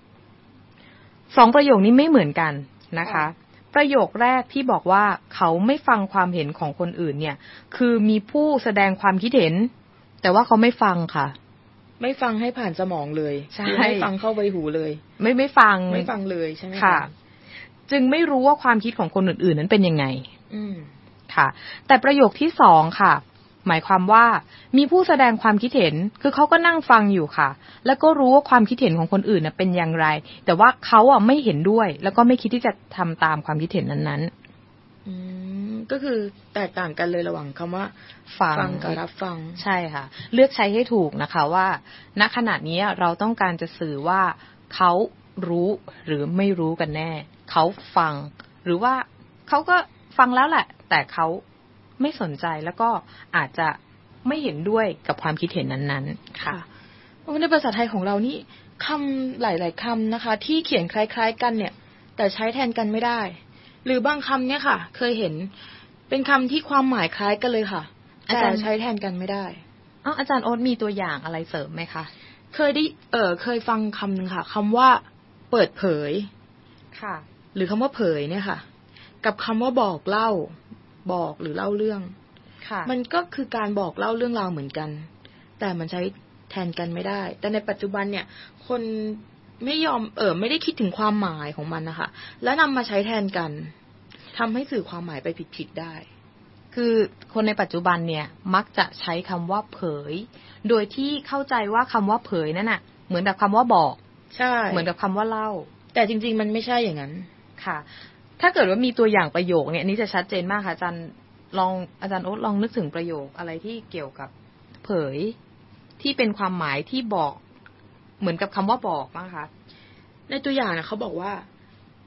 2ประโยคนี้ไม่เหมือนกันนะคะประโยคแรกที่บอกว่าเขาไม่ฟังความเห็นของคนอื่นเนี่ยคือมีผู้แสดงความคิดเห็นแต่ว่าเขาไม่ฟังค่ะไม่ฟังให้ผ่านสมองเลยไม่ฟังเข้าใบหูเลยไม่ฟังเลยใช่ไหมค่ะจึงไม่รู้ว่าความคิดของคนอื่นๆนั้นเป็นยังไงค่ะแต่ประโยคที่2ค่ะหมายความว่ามีผู้แสดงความคิดเห็นคือเขาก็นั่งฟังอยู่ค่ะแล้วก็รู้ว่าความคิดเห็นของคนอื่นน่ะเป็นอย่างไรแต่ว่าเขาไม่เห็นด้วยแล้วก็ไม่คิดที่จะทำตามความคิดเห็นนั้นๆก็คือแตกต่างกันเลยระหว่างคำว่าฟังกับรับฟังใช่ค่ะเลือกใช้ให้ถูกนะคะว่าณขณะนี้เราต้องการจะสื่อว่าเขารู้หรือไม่รู้กันแน่เขาฟังหรือว่าเขาก็ฟังแล้วแหละแต่เขาไม่สนใจแล้วก็อาจจะไม่เห็นด้วยกับความคิดเห็นนั้นๆค่ะในภาษาไทยของเรานี่คำหลายๆคำนะคะที่เขียนคล้ายๆกันเนี่ยแต่ใช้แทนกันไม่ได้หรือบางคำเนี่ยค่ะเคยเห็นเป็นคำที่ความหมายคล้ายกันเลยค่ะแต่ใช้แทนกันไม่ได้อาจารย์โอ๊ตมีตัวอย่างอะไรเสริมไหมคะเคยฟังคำหนึ่งค่ะคำว่าเปิดเผยค่ะหรือคำว่าเผยเนี่ยค่ะกับคำว่าบอกเล่าบอกหรือเล่าเรื่องมันก็คือการบอกเล่าเรื่องราวเหมือนกันแต่มันใช้แทนกันไม่ได้แต่ในปัจจุบันเนี่ยคนไม่ยอมไม่ได้คิดถึงความหมายของมันนะคะแล้วนำมาใช้แทนกันทำให้สื่อความหมายไปผิดๆได้คือคนในปัจจุบันเนี่ยมักจะใช้คำว่าเผยโดยที่เข้าใจว่าคำว่าเผยนั่นน่ะเหมือนกับคำว่าบอกใช่เหมือนกับคำว่าเล่าแต่จริงๆมันไม่ใช่อย่างนั้นค่ะถ้าเกิดว่ามีตัวอย่างประโยคเนี่ยนี้จะชัดเจนมากค่ะอาจารย์โอ๊ตลองนึกถึงประโยคอะไรที่เกี่ยวกับเผยที่เป็นความหมายที่บอกเหมือนกับคำว่าบอกบ้างคะในตัวอย่างนะเขาบอกว่าเผ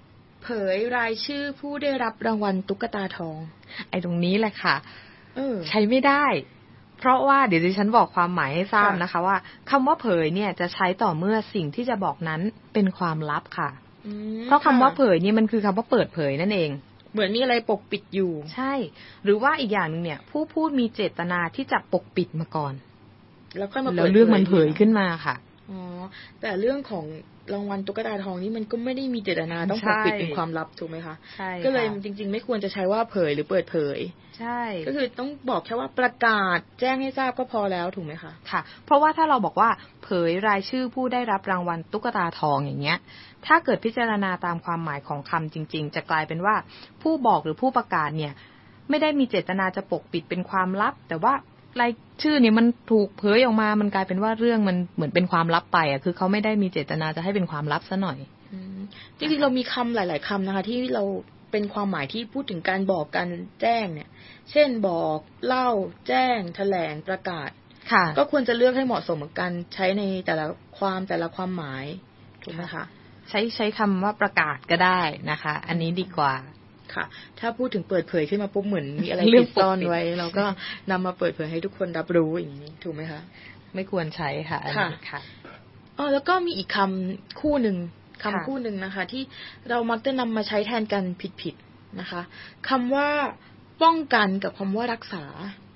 เผยรายชื่อผู้ได้รับรางวัลตุ๊กตาทองไอ้ตรงนี้แหละค่ะใช้ไม่ได้เพราะว่าเดี๋ยวดิฉันบอกความหมายให้ทราบนะคะว่าคำว่าเผยเนี่ยจะใช้ต่อเมื่อสิ่งที่จะบอกนั้นเป็นความลับค่ะเพราะคำว่าเผยนี่มันคือคำว่าเปิดเผยนั่นเองเหมือนมีอะไรปกปิดอยู่ใช่หรือว่าอีกอย่างนึงเนี่ยผู้พูดมีเจตนาที่จะปกปิดมาก่อนแล้วค่อยมาเปิดแล้วเรื่องมันเผยขึ้นมาค่ะแต่เรื่องของรางวัลตุ๊กตาทองนี่มันก็ไม่ได้มีเจตนาต้องปกปิดเป็นความลับถูกไหมคะใช่ก็เลยจริงๆไม่ควรจะใช้ว่าเผยหรือเปิดเผยใช่ก็คือต้องบอกแค่ว่าประกาศแจ้งให้ทราบก็พอแล้วถูกไหมคะค่ะเพราะว่าถ้าเราบอกว่าเผยรายชื่อผู้ได้รับรางวัลตุ๊กตาทองอย่างเงี้ยถ้าเกิดพิจารณาตามความหมายของคำจริงๆจะกลายเป็นว่าผู้บอกหรือผู้ประกาศเนี่ยไม่ได้มีเจตนาจะปกปิดเป็นความลับแต่ว่ารายชื่อเนี่ยมันถูกเผยออกมามันกลายเป็นว่าเรื่องมันเหมือนเป็นความลับไปคือเขาไม่ได้มีเจตนาจะให้เป็นความลับซะหน่อยจริงๆเรามีคำหลายๆคำนะคะที่เราเป็นความหมายที่พูดถึงการบอกการแจ้งเนี่ยเช่นบอกเล่าแจ้งแถลงประกาศก็ควรจะเลือกให้เหมาะสมกับการใช้ในแต่ละความหมายถูกไหมคะใช้คำว่าประกาศก็ได้นะคะอันนี้ดีกว่าค่ะถ้าพูดถึงเปิดเผยขึ้นมาปุ๊บเหมือนมีอะไรปิดซ่อนไว้เราก็นำมาเปิดเผยให้ทุกคนรับรู้อย่างนี้ถูกไหมคะไม่ควรใช้ค่ะอันนี้ค่ะแล้วก็มีอีกคำคู่หนึ่งนะคะที่เรามักจะนำมาใช้แทนกันผิดๆนะคะคำว่าป้องกันกับคำว่ารักษา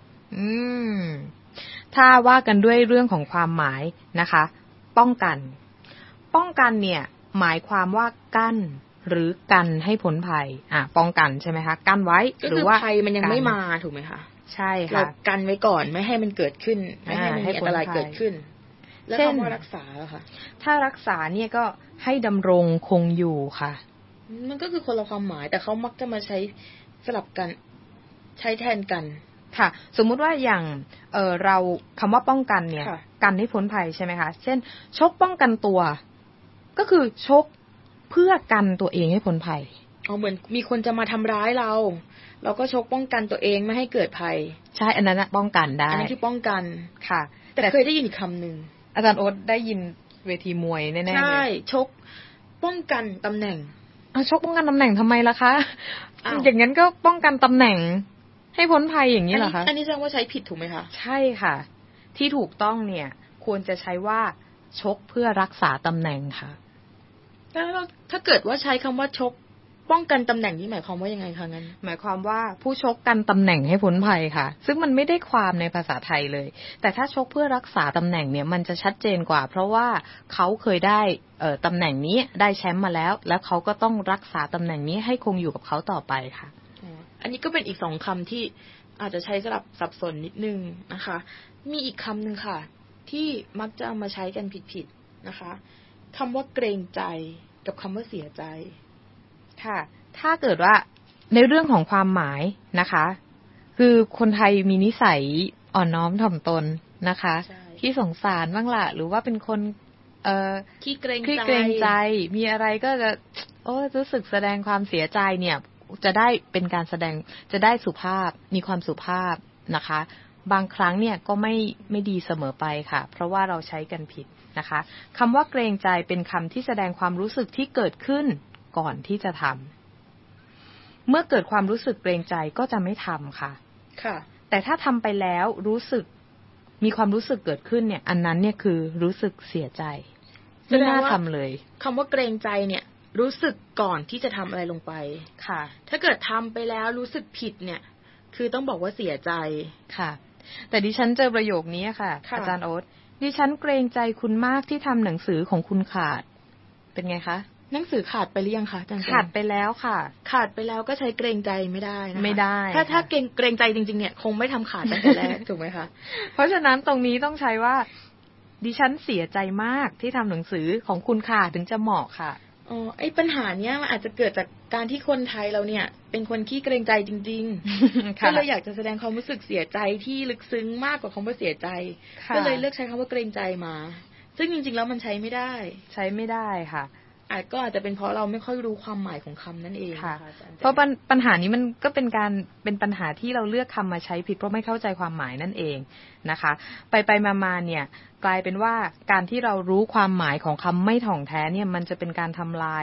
ถ้าว่ากันด้วยเรื่องของความหมายนะคะป้องกันเนี่ยหมายความว่ากั้นหรือกันให้พ้นภัยป้องกันใช่ไหมคะกั้นไว้หรือว่าภัยมันยังไม่มาถูกไหมคะใช่ค่ะเรากันไว้ก่อนไม่ให้มันเกิดขึ้นไม่ให้มันมีอันตรายเกิดขึ้นแล้วคำว่ารักษาล่ะคะถ้ารักษาเนี่ยก็ให้ดำรงคงอยู่ค่ะมันก็คือคนละความหมายแต่เขามักจะมาใช้สลับกันใช้แทนกันค่ะสมมุติว่าอย่างเราคำว่าป้องกันเนี่ยกันให้พ้นภัยใช่ไหมคะเช่นชกป้องกันตัวก็คือชกเพื่อกันตัวเองให้พ้นภัยเหมือนมีคนจะมาทำร้ายเราก็ชกป้องกันตัวเองไม่ให้เกิดภัยใช่อันนั้นป้องกันได้อันนี้คือป้องกันค่ะแต่เคยได้ยินอีกคำหนึ่งอาจารย์โอ๊ตได้ยินเวทีมวยแน่ๆเลยใช่ชกป้องกันตำแหน่งชกป้องกันตำแหน่งทำไมล่ะคะอย่างนั้นก็ป้องกันตำแหน่งให้พ้นภัยอย่างนี้เหรอคะอันนี้แสดงว่าใช้ผิดถูกไหมคะใช่ค่ะที่ถูกต้องเนี่ยควรจะใช้ว่าชกเพื่อรักษาตำแหน่งค่ะแล้วถ้าเกิดว่าใช้คำว่าชกป้องกันตำแหน่งนี้หมายความว่ายังไงคะงั้นหมายความว่าผู้ชกกันตำแหน่งให้พ้นภัยค่ะซึ่งมันไม่ได้ความในภาษาไทยเลยแต่ถ้าชกเพื่อรักษาตำแหน่งเนี่ยมันจะชัดเจนกว่าเพราะว่าเขาเคยได้ตำแหน่งนี้ได้แชมป์มาแล้วเขาก็ต้องรักษาตำแหน่งนี้ให้คงอยู่กับเขาต่อไปค่ะอันนี้ก็เป็นอีก2คำที่อาจจะใช้สลับสับสนนิดนึงนะคะมีอีกคำหนึ่งค่ะที่มักจะเอามาใช้กันผิดๆนะคะคำว่าเกรงใจกับคำว่าเสียใจค่ะถ้าเกิดว่าในเรื่องของความหมายนะคะคือคนไทยมีนิสัยอ่อนน้อมถ่อมตนนะคะที่สงสารบ้างล่ะหรือว่าเป็นคนขี้เกรงใจมีอะไรก็จะรู้สึกแสดงความเสียใจเนี่ยจะได้เป็นการแสดงจะได้สุภาพมีความสุภาพนะคะบางครั้งเนี่ยก็ไม่ดีเสมอไปค่ะเพราะว่าเราใช้กันผิดนะคะคำว่าเกรงใจเป็นคำที่แสดงความรู้สึกที่เกิดขึ้นก่อนที่จะทำเมื่อเกิดความรู้สึกเกรงใจก็จะไม่ทำค่ะแต่ถ้าทำไปแล้วมีความรู้สึกเกิดขึ้นเนี่ยอันนั้นเนี่ยคือรู้สึกเสียใจไม่น่าทำเลยคำว่าเกรงใจเนี่ยรู้สึกก่อนที่จะทำอะไรลงไปค่ะถ้าเกิดทำไปแล้วรู้สึกผิดเนี่ยคือต้องบอกว่าเสียใจค่ะแต่ดิฉันเจอประโยคนี้ค่ะอาจารย์โอ๊ตดิฉันเกรงใจคุณมากที่ทำหนังสือของคุณขาดเป็นไงคะหนังสือขาดไปหรือยังคะอาจารย์ขาดไปแล้วค่ะขาดไปแล้วก็ใช้เกรงใจไม่ได้นะคะไม่ได้ถ้าเกรงใจจริงๆเนี่ยคงไม่ทำขาดตั้งแต่แรกถูกไหมคะเพราะฉะนั้นตรงนี้ต้องใช้ว่าดิฉันเสียใจมากที่ทำหนังสือของคุณขาดถึงจะเหมาะค่ะไอ้ปัญหาเนี้ยมันอาจจะเกิดจากการที่คนไทยเราเนี่ยเป็นคนขี้เกรงใจจริงๆก็เลยอยากจะแสดงความรู้สึกเสียใจที่ลึกซึ้งมากกว่าคำว่าเสียใจก็เลยเลือกใช้คำว่าเกรงใจมาซึ่งจริงๆแล้วมันใช้ไม่ได้ค่ะก็อาจจะเป็นเพราะเราไม่ค่อยรู้ความหมายของคำนั่นเองค่ะเพราะปัญหานี้มันก็เป็นปัญหาที่เราเลือกคำมาใช้ผิดเพราะไม่เข้าใจความหมายนั่นเองนะคะไปมาเนี่ยกลายเป็นว่าการที่เรารู้ความหมายของคำไม่ถ่องแท้เนี่ยมันจะเป็นการทำลาย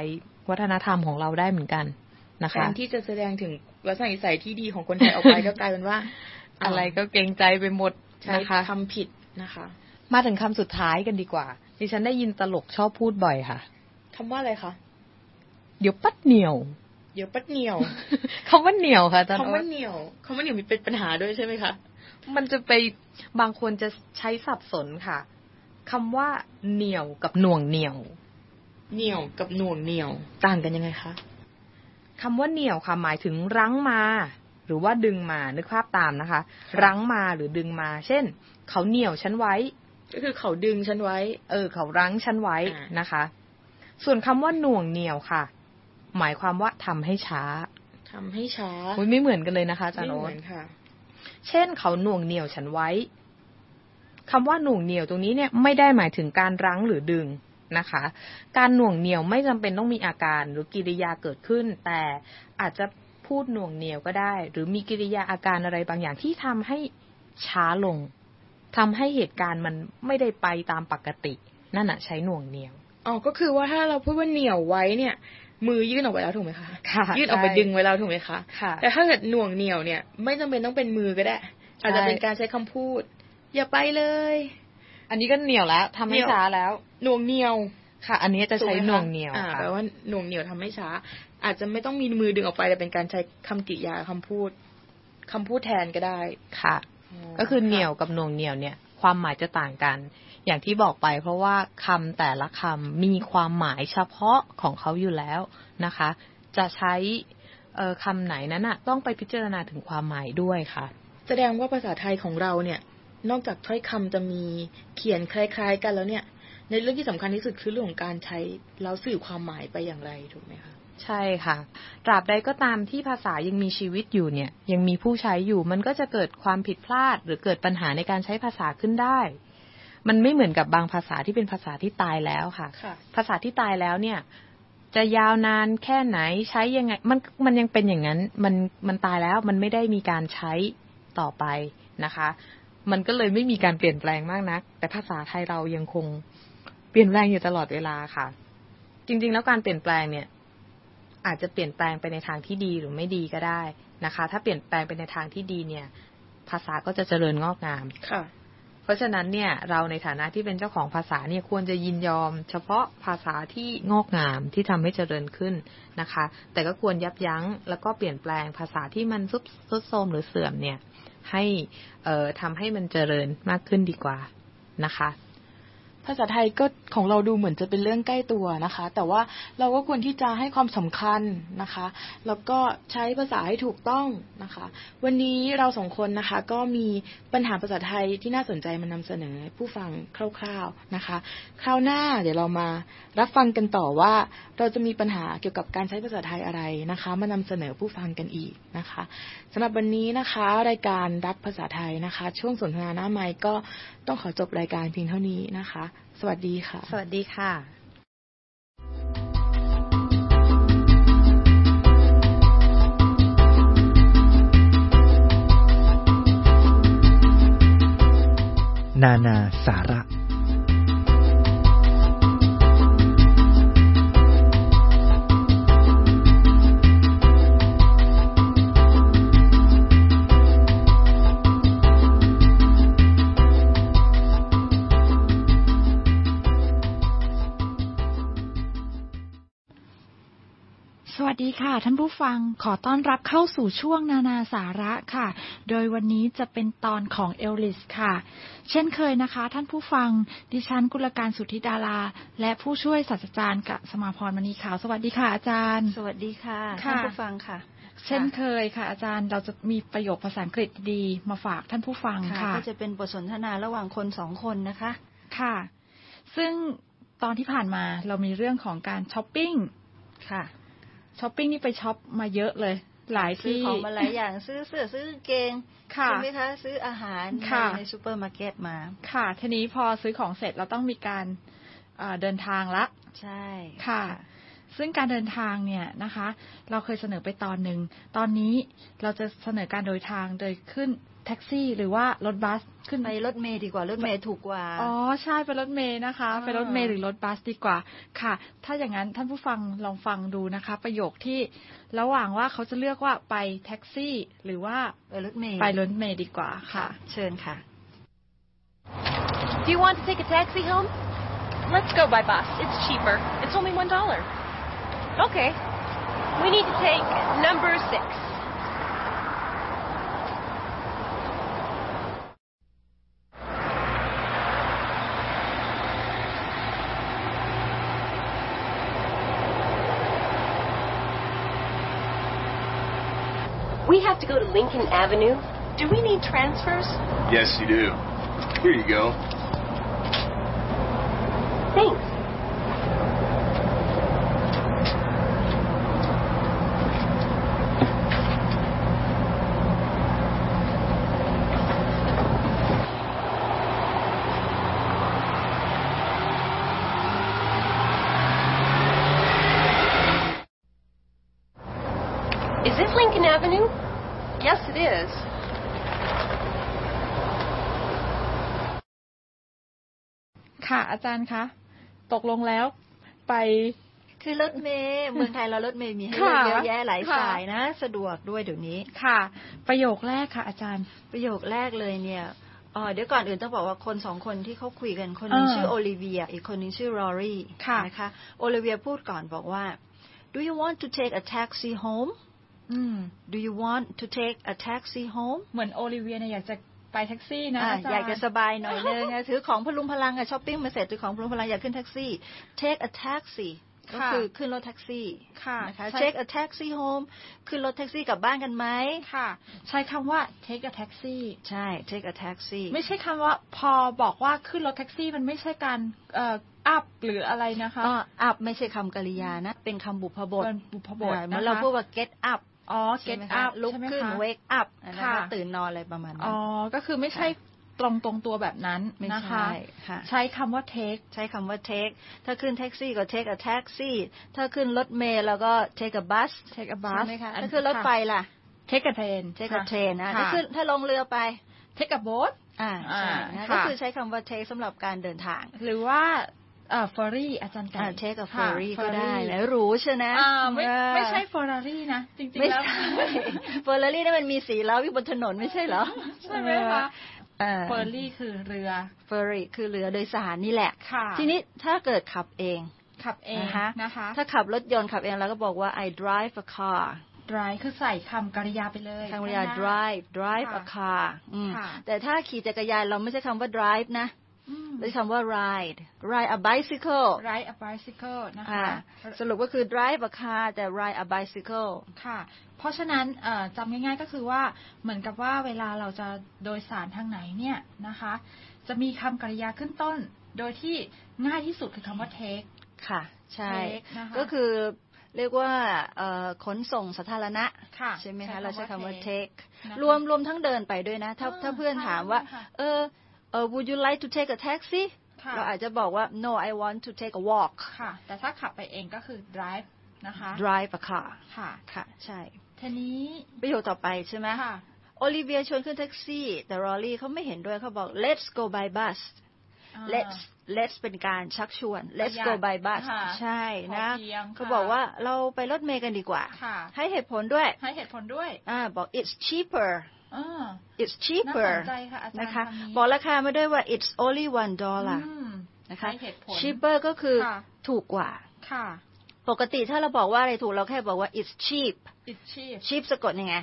วัฒนธรรมของเราได้เหมือนกันนะคะแทนที่จะแสดงถึงลักษณะนิสัยที่ดีของคนไทยออกไป ก็กลายเป็นว่าอะไรก็เกรงใจไปหมดนะคะทำผิดนะคะมาถึงคำสุดท้ายกันดีกว่าดิฉันได้ยินตลกชอบพูดบ่อยค่ะคำว่าอะไรคะเดี๋ยวปัดเหนียวเดี๋ยวปัดเหนียวคำว่าเหนียวค่ะคำว่าเหนียวมีเป็นปัญหาด้วยใช่ไหมคะมันจะไปบางคนจะใช้สับสนค่ะคำว่าเหนียวกับหน่วงเหนียวเหนียวกับหน่วงเหนียวต่างกันยังไงคะคำว่าเหนียวค่ะหมายถึงรั้งมาหรือว่าดึงมานึกภาพตามนะคะรั้งมาหรือดึงมาเช่นเขาเหนี่ยวฉันไว้ก็คือเขาดึงฉันไว้เขารั้งฉันไว้นะคะส่วนคำว่าหน่วงเหนี่ยวค่ะหมายความว่าทำให้ช้าไม่เหมือนกันเลยนะคะอาจารย์โอ๊ตเช่นเขาหน่วงเหนี่ยวฉันไว้คำว่าหน่วงเหนี่ยวตรงนี้เนี่ยไม่ได้หมายถึงการรั้งหรือดึงนะคะการหน่วงเหนี่ยวไม่จำเป็นต้องมีอาการหรือกิริยาเกิดขึ้นแต่อาจจะพูดหน่วงเหนี่ยวก็ได้หรือมีกิริยาอาการอะไรบางอย่างที่ทำให้ช้าลงทำให้เหตุการณ์มันไม่ได้ไปตามปกตินั่นน่ะใช้หน่วงเหนี่ยวก็คือว่าถ้าเราพูดว่าเหนี่ยวไว้เนี่ยมือยื่นออกไปแล้วถูกไหมคะยื่นออกไปดึงไว้แล้วถูกไหมคะแต่ถ้าเกิดหน่วงเหนี่ยวเนี่ยไม่จำเป็นต้องเป็นมือก็ได้อาจจะเป็นการใช้คำพูดอย่าไปเลยอันนี้ก็เหนี่ยวแล้วทำให้ช้าแล้วหน่วงเหนี่ยวค่ะอันนี้จะใช้หน่วงเหนี่ยวแปลว่าหน่วงเหนี่ยวทำให้ช้าอาจจะไม่ต้องมีมือดึงออกไปแต่เป็นการใช้คำกริยาคำพูดแทนก็ได้ค่ะก็คือเหนี่ยวกับหน่วงเหนี่ยวเนี่ยความหมายจะต่างกันอย่างที่บอกไปเพราะว่าคำแต่ละคำมีความหมายเฉพาะของเขาอยู่แล้วนะคะจะใช้คำไหนนั้นน่ะต้องไปพิจารณาถึงความหมายด้วยค่ะแสดงว่าภาษาไทยของเราเนี่ยนอกจากถ้อยคำจะมีเขียนคล้ายๆกันแล้วเนี่ยในเรื่องที่สำคัญที่สุดคือเรื่องของการใช้แล้วสื่อความหมายไปอย่างไรถูกไหมคะใช่ค่ะตราบใดก็ตามที่ภาษายังมีชีวิตอยู่เนี่ยยังมีผู้ใช้อยู่มันก็จะเกิดความผิดพลาดหรือเกิดปัญหาในการใช้ภาษาขึ้นได้มันไม่เหมือนกับบางภาษาที่เป็นภาษาที่ตายแล้วค่ะภาษาที่ตายแล้วเนี่ยจะยาวนานแค่ไหนใช้ยังไงมันยังเป็นอย่างนั้นมันตายแล้วมันไม่ได้มีการใช้ต่อไปนะคะมันก็เลยไม่มีการเปลี่ยนแปลงมากนักแต่ภาษาไทยเรายังคงเปลี่ยนแปลงอยู่ตลอดเวลาค่ะจริงๆแล้วการเปลี่ยนแปลงเนี่ยอาจจะเปลี่ยนแปลงไปในทางที่ดีหรือไม่ดีก็ได้นะคะถ้าเปลี่ยนแปลงไปในทางที่ดีเนี่ยภาษาก็จะเจริญงอกงามค่ะเพราะฉะนั้นเนี่ยเราในฐานะที่เป็นเจ้าของภาษาเนี่ยควรจะยินยอมเฉพาะภาษาที่งอกงามที่ทำให้เจริญขึ้นนะคะแต่ก็ควรยับยั้งแล้วก็เปลี่ยนแปลงภาษาที่มันทรุดโทรมหรือเสื่อมเนี่ยให้ทำให้มันเจริญมากขึ้นดีกว่านะคะภาษาไทยก็ของเราดูเหมือนจะเป็นเรื่องใกล้ตัวนะคะแต่ว่าเราก็ควรที่จะให้ความสำคัญนะคะแล้วก็ใช้ภาษาให้ถูกต้องนะคะวันนี้เราสองคนนะคะก็มีปัญหาภาษาไทยที่น่าสนใจมานำเสนอให้ผู้ฟังคร่าวๆนะคะคราวหน้าเดี๋ยวเรามารับฟังกันต่อว่าเราจะมีปัญหาเกี่ยวกับการใช้ภาษาไทยอะไรนะคะมานำเสนอผู้ฟังกันอีกนะคะสำหรับวันนี้นะคะรายการรักภาษาไทยนะคะช่วงสนทนาหน้าไมค์ก็ต้องขอจบรายการเพียงเท่านี้นะคะสวัสดีค่ะสวัสดีค่ะนานาสาระสวัสดีค่ะท่านผู้ฟังขอต้อนรับเข้าสู่ช่วงนานาสาระค่ะโดยวันนี้จะเป็นตอนของเอลลิสค่ะเช่นเคยนะคะท่านผู้ฟังดิฉันกุลการสุทธิดาราและผู้ช่วยศาสตราจารย์กสมาพรมณีขาวสวัสดีค่ะอาจารย์สวัสดีค่ะท่านผู้ฟังค่ะเช่นเคยค่ะอาจารย์เราจะมีประโยคภาษาอังกฤษดีมาฝากท่านผู้ฟังค่ะก็จะเป็นบทสนทนาระหว่างคนสองคนนะคะค่ะซึ่งตอนที่ผ่านมาเรามีเรื่องของการช้อปปิ้งค่ะช้อปปิ้งนี่ไปช็อปมาเยอะเลยหลายที่ซื้อของมาหลายอย่างซื้อเสื้อซื้อกางเกงใช่ไหมคะซื้ออาหารในซูเปอร์มาร์เก็ตมาค่ะทีนี้พอซื้อของเสร็จเราต้องมีการเดินทางละใช่ค่ะซึ่งการเดินทางเนี่ยนะคะเราเคยเสนอไปตอนหนึ่งตอนนี้เราจะเสนอการเดินทางโดยขึ้นแท็กซี่หรือว่ารถบัสขึ้นไปรถเมล์ดีกว่ารถเมล์ถูกกว่าอ๋อใช่ไปรถเมล์นะคะไปรถเมล์หรือรถบัสดีกว่าค่ะถ้าอย่างนั้นท่านผู้ฟังลองฟังดูนะคะประโยคที่ระหว่างว่าเขาจะเลือกว่าไปแท็กซี่หรือว่าไปรถเมล์ดีกว่าค่ะเชิญค่ะ Do you want to take a taxi home? Let's go by bus. It's cheaper. It's only $1. Okay. We need to take number 6. We have to go to Lincoln Avenue. Do we need transfers? Yes, you do. Here you go. Thanks. Is this Lincoln Avenue? Yes, it is. ค่ะอาจารย์คะตกลงแล้วไปคือรถเมล์เมืองไทยเรารถเมล์มีให้เลือกเยอะแยะหลายสายนะสะดวกด้วยเดี๋ยวนี้ค่ะประโยคแรกค่ะอาจารย์ประโยคแรกเลยเนี่ยเดี๋ยวก่อนอื่นต้องบอกว่าคนสองคนที่เขาคุยกันคนนึงชื่อโอลิเวียอีกคนนึงชื่อรอรี่นะคะโอลิเวียพูดก่อนบอกว่า Do you want to take a taxi home? Do you want to take a taxi home? เหมือนโอลิเวียเนี่ยอยากจะไปแท็กซี่นะอยากจะสบายหน่อยนึงถือของพลุงพลังช้อปปิ้งมาเสร็จถือของพลุงพลังอยากขึ้นแท็กซี่ Take a taxi ก็คือขึ้นรถแท็กซี่นะคะ Take a taxi home ขึ้นรถแท็กซี่กลับบ้านกันไหมค่ะใช้คำว่า take a taxi ใช่ take a taxi ไม่ใช่คำว่าพอบอกว่าขึ้นรถแท็กซี่มันไม่ใช่การup หรืออะไรนะคะ up ไม่ใช่คำกริยานะเป็นคำบุพบทเหมือนเราพูดว่า get up get up ลุกขึ้น wake up นะคะตื่นนอนอะไรประมาณนั้นก็คือไม่ใช่ตรงตัวแบบนั้นนะคะใช้คำว่า take ใช้คำว่า take ถ้าขึ้นแท็กซี่ก็ take a taxi ถ้าขึ้นรถเมล์แล้วก็ take a bus ใช่ไหมคะถ้าขึ้นรถไฟล่ะ take a train นะถ้าลงเรือไป take a boat ใช่ก็คือใช้คำว่า take สำหรับการเดินทางหรือว่าferry อาจารย์ไก่ take a ferry ก็ได้แล้วรู้ใช่ไหมไม่ใช่ Ferrari นะจริงๆแล้ว Ferrari นั่นมันมีสีแล้วอยู่บนถนนไม่ใช่เหรอใช่ไหมคะFerry คือเรือ Ferry คือเรือโดยสารนี่แหละทีนี้ถ้าเกิดขับเองนะคะถ้าขับรถยนต์ขับเองเราก็บอกว่า I drive a car drive คือใส่คำกริยาไปเลยคำกริยา drive a car แต่ถ้าขี่จักรยานเราไม่ใช่คำว่า drive นะใช้คำว่า ride a bicycle นะคะสรุปก็คือ drive a car แต่ ride a bicycle ค่ะเพราะฉะนั้นจำง่ายๆก็คือว่าเหมือนกับว่าเวลาเราจะโดยสารทางไหนเนี่ยนะคะจะมีคำกริยาขึ้นต้นโดยที่ง่ายที่สุดคือคำว่า take ค่ะใช่ก็คือเรียกว่าขนส่งสาธารณะใช่ไหมคะเราใช้คำว่า take รวมทั้งเดินไปด้วยนะถ้าเพื่อนถามว่าwould you like to take a taxi เราอาจจะบอกว่า no I want to take a walk ค่ะแต่ถ้าขับไปเองก็คือ drive นะคะ drive a car ค่ะใช่ทีนี้ประโยคต่อไปใช่ไหมโอลิเวียชวนขึ้นแท็กซี่แต่รอรี่เขาไม่เห็นด้วยเขาบอก let's go by bus let's เป็นการชักชวน let's go by bus ใช่นะเขาบอกว่าเราไปรถเมล์กันดีกว่าให้เหตุผลด้วยบอก it's cheaper it's cheaper นะคะบอกราคามาด้วยว่า it's only $1 นะคะ cheaper ก็คือถูกกว่าปกติถ้าเราบอกว่าอะไรถูกเราแค่บอกว่า it's cheap cheap สะกดยังไง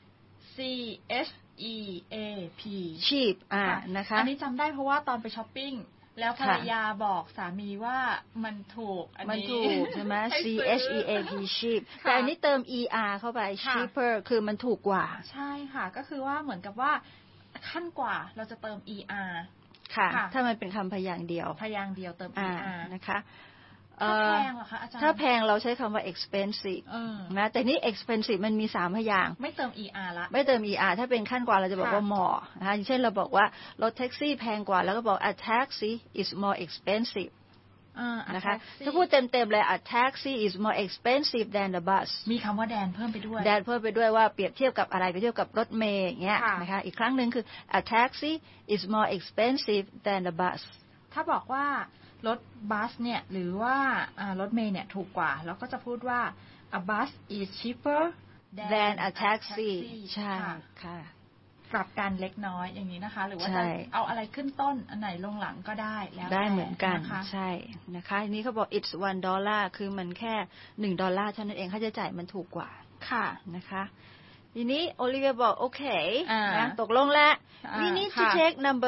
cheap cheap นะคะอันนี้จำได้เพราะว่าตอนไปช้อปปิ้งแล้วภรรยาบอกสามีว่ามันถูกมันถูกใช่ไหม cheap cheap แต่อันนี้เติม er เข้าไป cheaper คือมันถูกกว่าใช่ค่ะก็คือว่าเหมือนกับว่าขั้นกว่าเราจะเติม er ค่ะถ้ามันเป็นคำพยางค์เดียวเติม er นะคะถ้าแพงเหรอคะอาจารย์ถ้าแพงเราใช้คำว่า expensive นะแต่นี่ expensive มันมี3พยางค์ไม่เติม er ละไม่เติม er ถ้าเป็นขั้นกว่าเราจะบอกว่า more นะคะอย่างเช่นเราบอกว่ารถแท็กซี่แพงกว่าแล้วก็บอก a taxi is more expensive นะคะถ้าพูดเต็มๆเลย a taxi is more expensive than the bus มีคำว่า than เพิ่มไปด้วย than เพิ่มไปด้วยว่าเปรียบเทียบกับอะไรเปรียบเทียบกับรถเมล์อย่างเงี้ยนะคะอีกครั้งหนึ่งคือ a taxi is more expensive than the bus ถ้าบอกว่ารถบัสเนี่ยหรือว่ารถเมล์เนี่ยถูกกว่าแล้วก็จะพูดว่า a bus is cheaper than a taxi ใช่ค่ะปรับกันเล็กน้อยอย่างนี้นะคะหรือว่าจะเอาอะไรขึ้นต้นอันไหนลงหลังก็ได้แล้วได้เหมือนกันใช่นะคะนี้เขาบอก it's $1 คือมันแค่$1เท่านั้นเองค่าใช้จ่ายมันถูกกว่าค่ะนะคะทีนี้โอลิเวียบอกโอเคนะตกลงแล้ว we need to take number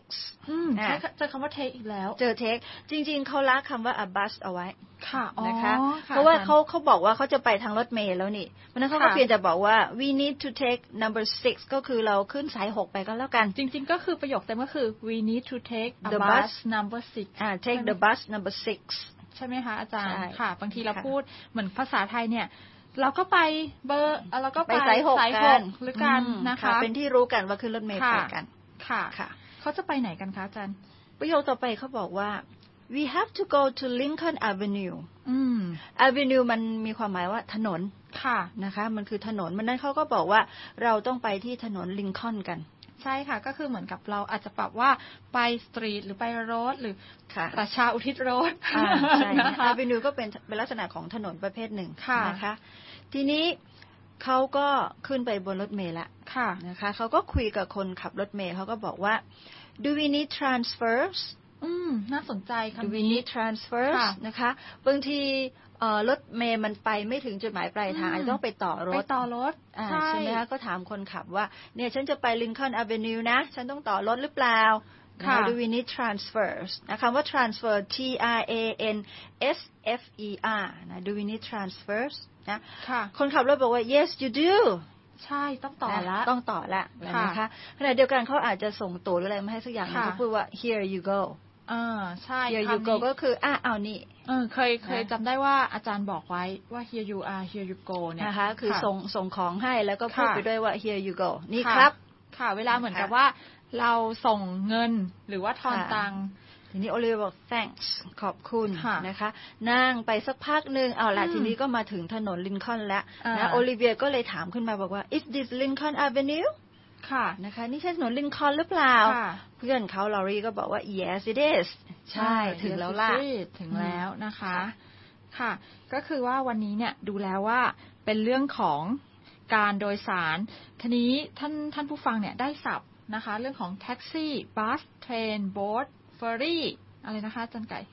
6 เจอคำว่า take อีกแล้วเจอ take จริงๆเขาละคำว่า a bus เอาไว้ค่ะนะคะเพราะว่าเขาบอกว่าเขาจะไปทางรถเมล์แล้วนี่เพราะนั้นเขาก็เปลี่ยนจะบอกว่า we need to take number 6ก็คือเราขึ้นสาย6ไปก็แล้วกันจริงๆก็คือประโยคเต็มก็คือ we need to take the bus number 6 take the bus number 6 ใช่ไหมคะอาจารย์ค่ะบางทีเราพูดเหมือนภาษาไทยเนี่ยเราก็ไปเบอร์เราก็ไปสาย6 หรือกันนะคะเป็นที่รู้กันว่าขึ้นรถเมล์ไปกันค่ะเขาจะไปไหนกันคะอาจารย์ประโยคต่อไปเขาบอกว่า we have to go to Lincoln Avenue Avenue มันมีความหมายว่าถนนค่ะนะคะมันคือถนนมันนั้นเขาก็บอกว่าเราต้องไปที่ถนนลิงคอล์นกันใช่ค่ะก็คือเหมือนกับเราอาจจะปรับว่าไปสตรีทหรือไปโรดหรือประชาอุทิศโรดใช่นะคะ Avenue ก็เป็นลักษณะของถนนประเภทหนึ่งนะคะทีนี้เขาก็ขึ้นไปบนรถเมล์ละนะคะเขาก็คุยกับคนขับรถเมล์เขาก็บอกว่า do we need transfers น่าสนใจคำนี้ do we need transfers นะคะบางทีรถเมล์มันไปไม่ถึงจุดหมายปลายทางอาจจะต้องไปต่อรถใช่ไหมคะก็ถามคนขับว่าเนี่ยฉันจะไป Lincoln Avenue นะฉันต้องต่อรถหรือเปล่าdo we need transfers คำว่า transfer T R A N S F E R นะ do we need transfers นะคนขับรถบอกว่า yes you do ใช่ต้องต่อละนะคะขณะเดียวกันเขาอาจจะส่งตั๋วหรืออะไรมาให้สักอย่างเขาพูดว่า here you go ใช่ here you go ก็คือเอานี่เคยจำได้ว่าอาจารย์บอกไว้ว่า here you are here you go เนี่ยนะคะคือส่งของให้แล้วก็พูดไปด้วยว่า here you go นี่ครับค่ะเวลาเหมือนกับว่าเราส่งเงินหรือว่าทอนตังทีนี้โอลิเวียบอก thanks ขอบคุณนะคะนั่งไปสักพักนึงเอาล่ะทีนี้ก็มาถึงถนนลินคอล์นแล้วนะโอลิเวียก็เลยถามขึ้นมาบอกว่า is this Lincoln Avenue ค่ะนะคะนี่ใช่ถนนลินคอล์นหรือเปล่าเพื่อนเขาลอรี่ก็บอกว่า yes it is ใช่ถึงแล้วล่ะถึงแล้วนะคะค่ะก็คือว่าวันนี้เนี่ยดูแล้วว่าเป็นเรื่องของการโดยสารทีนี้ท่านผู้ฟังเนี่ยได้ศัพท์นะคะเรื่องของแท็กซี่บัสเทรนโบ๊ทเฟอร์รี่อะไรนะคะจันไก่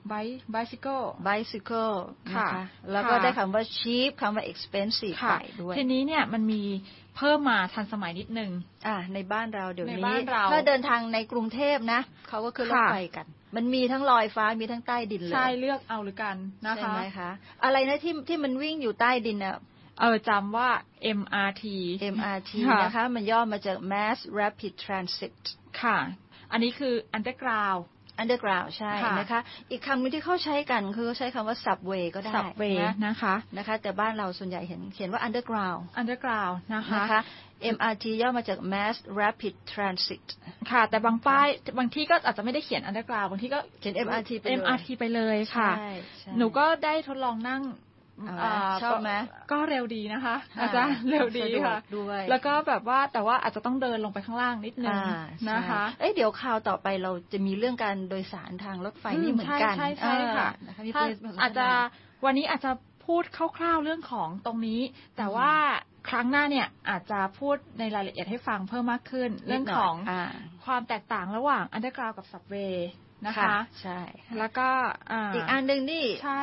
bicycle นะคะแล้วก็ได้คำว่า cheap คำว่า expensive ไปด้วยทีนี้เนี่ยมันมีเพิ่มมาทันสมัยนิดนึงในบ้านเราเดี๋ยวนี้ถ้าเดินทางในกรุงเทพนะเขาก็ขึ้นรถไฟกันมันมีทั้งลอยฟ้ามีทั้งใต้ดินเลยใช่เลือกเอาหรือกันนะคะใช่ไหมคะอะไรนะที่มันวิ่งอยู่ใต้ดินน่ะจำว่า MRT นะคะมันย่อมาจาก Mass Rapid Transit ค่ะอันนี้คือ Underground ใช่นะคะอีกคำนึงที่เขาใช้กันคือใช้คำว่า subway ก็ได้ subway นะคะแต่บ้านเราส่วนใหญ่เขียนว่า underground นะคะ MRT ย่อมาจาก Mass Rapid Transit ค่ะแต่บางป้ายบางที่ก็อาจจะไม่ได้เขียน underground บางที่ก็เขียน MRT ไปเลยค่ะหนูก็ได้ทดลองนั่งชอบไหมก็เร็วดีนะคะอาจารย์เร็วดีค่ะแล้วก็แบบว่าแต่ว่าอาจจะต้องเดินลงไปข้างล่างนิดนึงนะคะเดี๋ยวคราวต่อไปเราจะมีเรื่องการโดยสารทางรถไฟนี่เหมือนกันใช่ค่ะอาจจะวันนี้อาจจะพูดคร่าวๆเรื่องของตรงนี้แต่ว่าครั้งหน้าเนี่ยอาจจะพูดในรายละเอียดให้ฟังเพิ่มมากขึ้นเรื่องของความแตกต่างระหว่าง Underground กับ Subway นะคะใช่แล้วก็อีกอันนึงนี่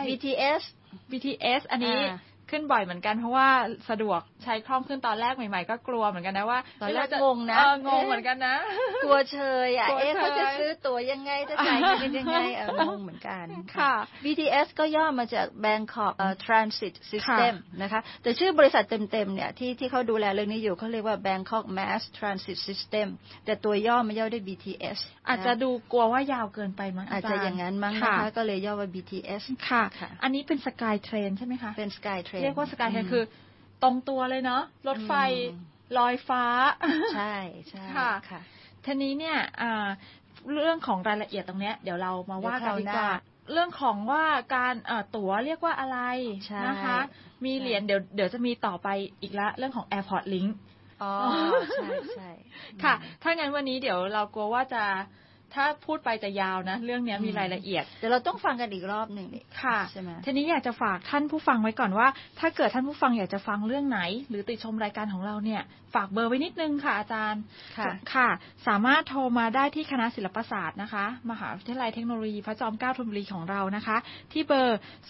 BTS อันนี้ขึ้นบ่อยเหมือนกันเพราะว่าสะดวกใช้คล่องขึ้นตอนแรกใหม่ๆก็กลัวเหมือนกันนะว่าตอนแรกงงนะงงเหมือนกันนะกลัวเชยเขาจะซื้อตั๋วยังไงจะจ่ายเงินยังไงงงเหมือนกันค่ะ BTS ก็ย่อมาจาก Bangkok Transit System นะคะแต่ชื่อบริษัทเต็มๆเนี่ยที่เขาดูแลเรื่องนี้อยู่เขาเรียกว่า Bangkok Mass Transit System แต่ตัวย่อมันย่อด้วย BTS อาจจะดูกลัวว่ายาวเกินไปมั้งอาจจะอย่างนั้นมั้งนะคะก็เลยย่อว่า BTS ค่ะอันนี้เป็น Sky Train ใช่ไหมคะเป็น Sky Train เรียกว่า Sky Train คือตรงตัวเลยเนาะรถไฟลอยฟ้าใช่ค่ะทีนี้เนี่ยเรื่องของรายละเอียดตรงเนี้ยเดี๋ยวเรามาว่ากันดีกว่าเรื่องของว่าการตั๋วเรียกว่าอะไรนะคะมีเหรียญเดี๋ยวจะมีต่อไปอีกละเรื่องของ Airport Link อ๋อใช่ค่ะถ้างั้นวันนี้เดี๋ยวเรากลัวว่าถ้าพูดไปจะยาวนะเรื่องนี้มีรายละเอียดเดี๋ยวเราต้องฟังกันอีกรอบหนึ่งนี่ค่ะใช่ไหมทีนี้อยากจะฝากท่านผู้ฟังไว้ก่อนว่าถ้าเกิดท่านผู้ฟังอยากจะฟังเรื่องไหนหรือติดชมรายการของเราเนี่ยฝากเบอร์ไว้นิดนึงค่ะอาจารย์ค่ะสามารถโทรมาได้ที่คณะศิลปศาสตร์นะคะมหาวิทยาลัยเทคโนโลยีพระจอมเกล้าธนบุรีของเรานะคะที่เบอร์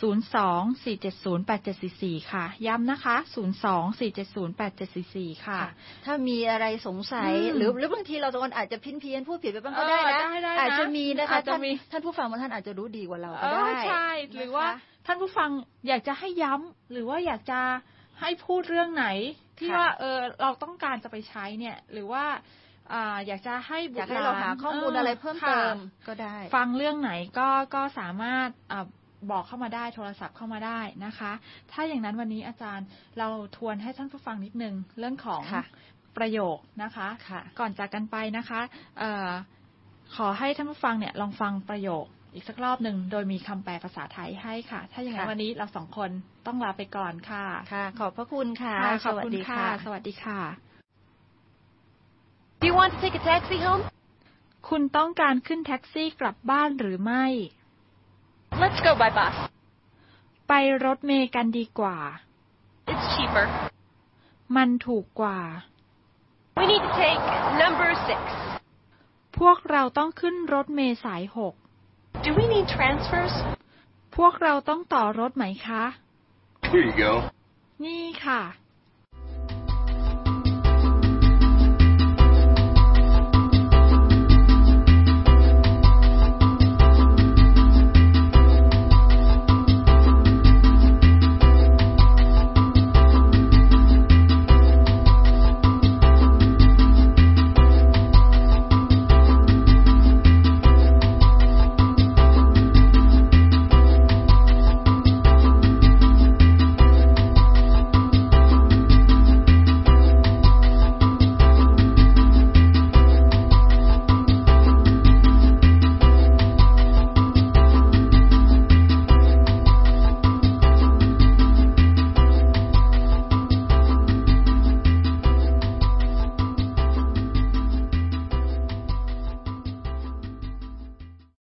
024708744 ค่ะย้ำนะคะ 024708744 ค่ะถ้ามีอะไรสงสัยหรือบางทีเราตัวอาจจะเพี้ยนพูดผิดไปบ้างก็ได้นะอาจจะมีนะคะท่านผู้ฟังบางท่านอาจจะรู้ดีกว่าเราก็ได้ใช่หรือว่าท่านผู้ฟังอยากจะให้ย้ำหรือว่าอยากจะให้พูดเรื่องไหนที่ว่าเราต้องการจะไปใช้เนี่ยหรือว่าอยากจะให้บุตรหลานเราหาข้อมูลอะไรเพิ่มเติมก็ได้ฟังเรื่องไหนก็สามารถบอกเข้ามาได้โทรศัพท์เข้ามาได้นะคะถ้าอย่างนั้นวันนี้อาจารย์เราทวนให้ท่านผู้ฟังนิดนึงเรื่องของประโยคนะคะก่อนจากกันไปนะคะขอให้ท่านผู้ฟังเนี่ยลองฟังประโยคอีกสักรอบหนึ่งโดยมีคำแปลภาษาไทยให้ค่ะถ้าอย่างนั้นวันนี้เรา2 คนต้องลาไปก่อนค่ะค่ะขอบพระคุณค่ะขอบคุณค่ะสวัสดีค่ะ Do you want to take a taxi home? คุณต้องการขึ้นแท็กซี่กลับบ้านหรือไม่ Let's go by bus. ไปรถเมล์กันดีกว่า It's cheaper. มันถูกกว่า We need to take number 6. พวกเราต้องขึ้นรถเมล์สาย6 Do we need transfers? พวกเราต้องต่อรถไหมคะ Here you go. นี่ค่ะ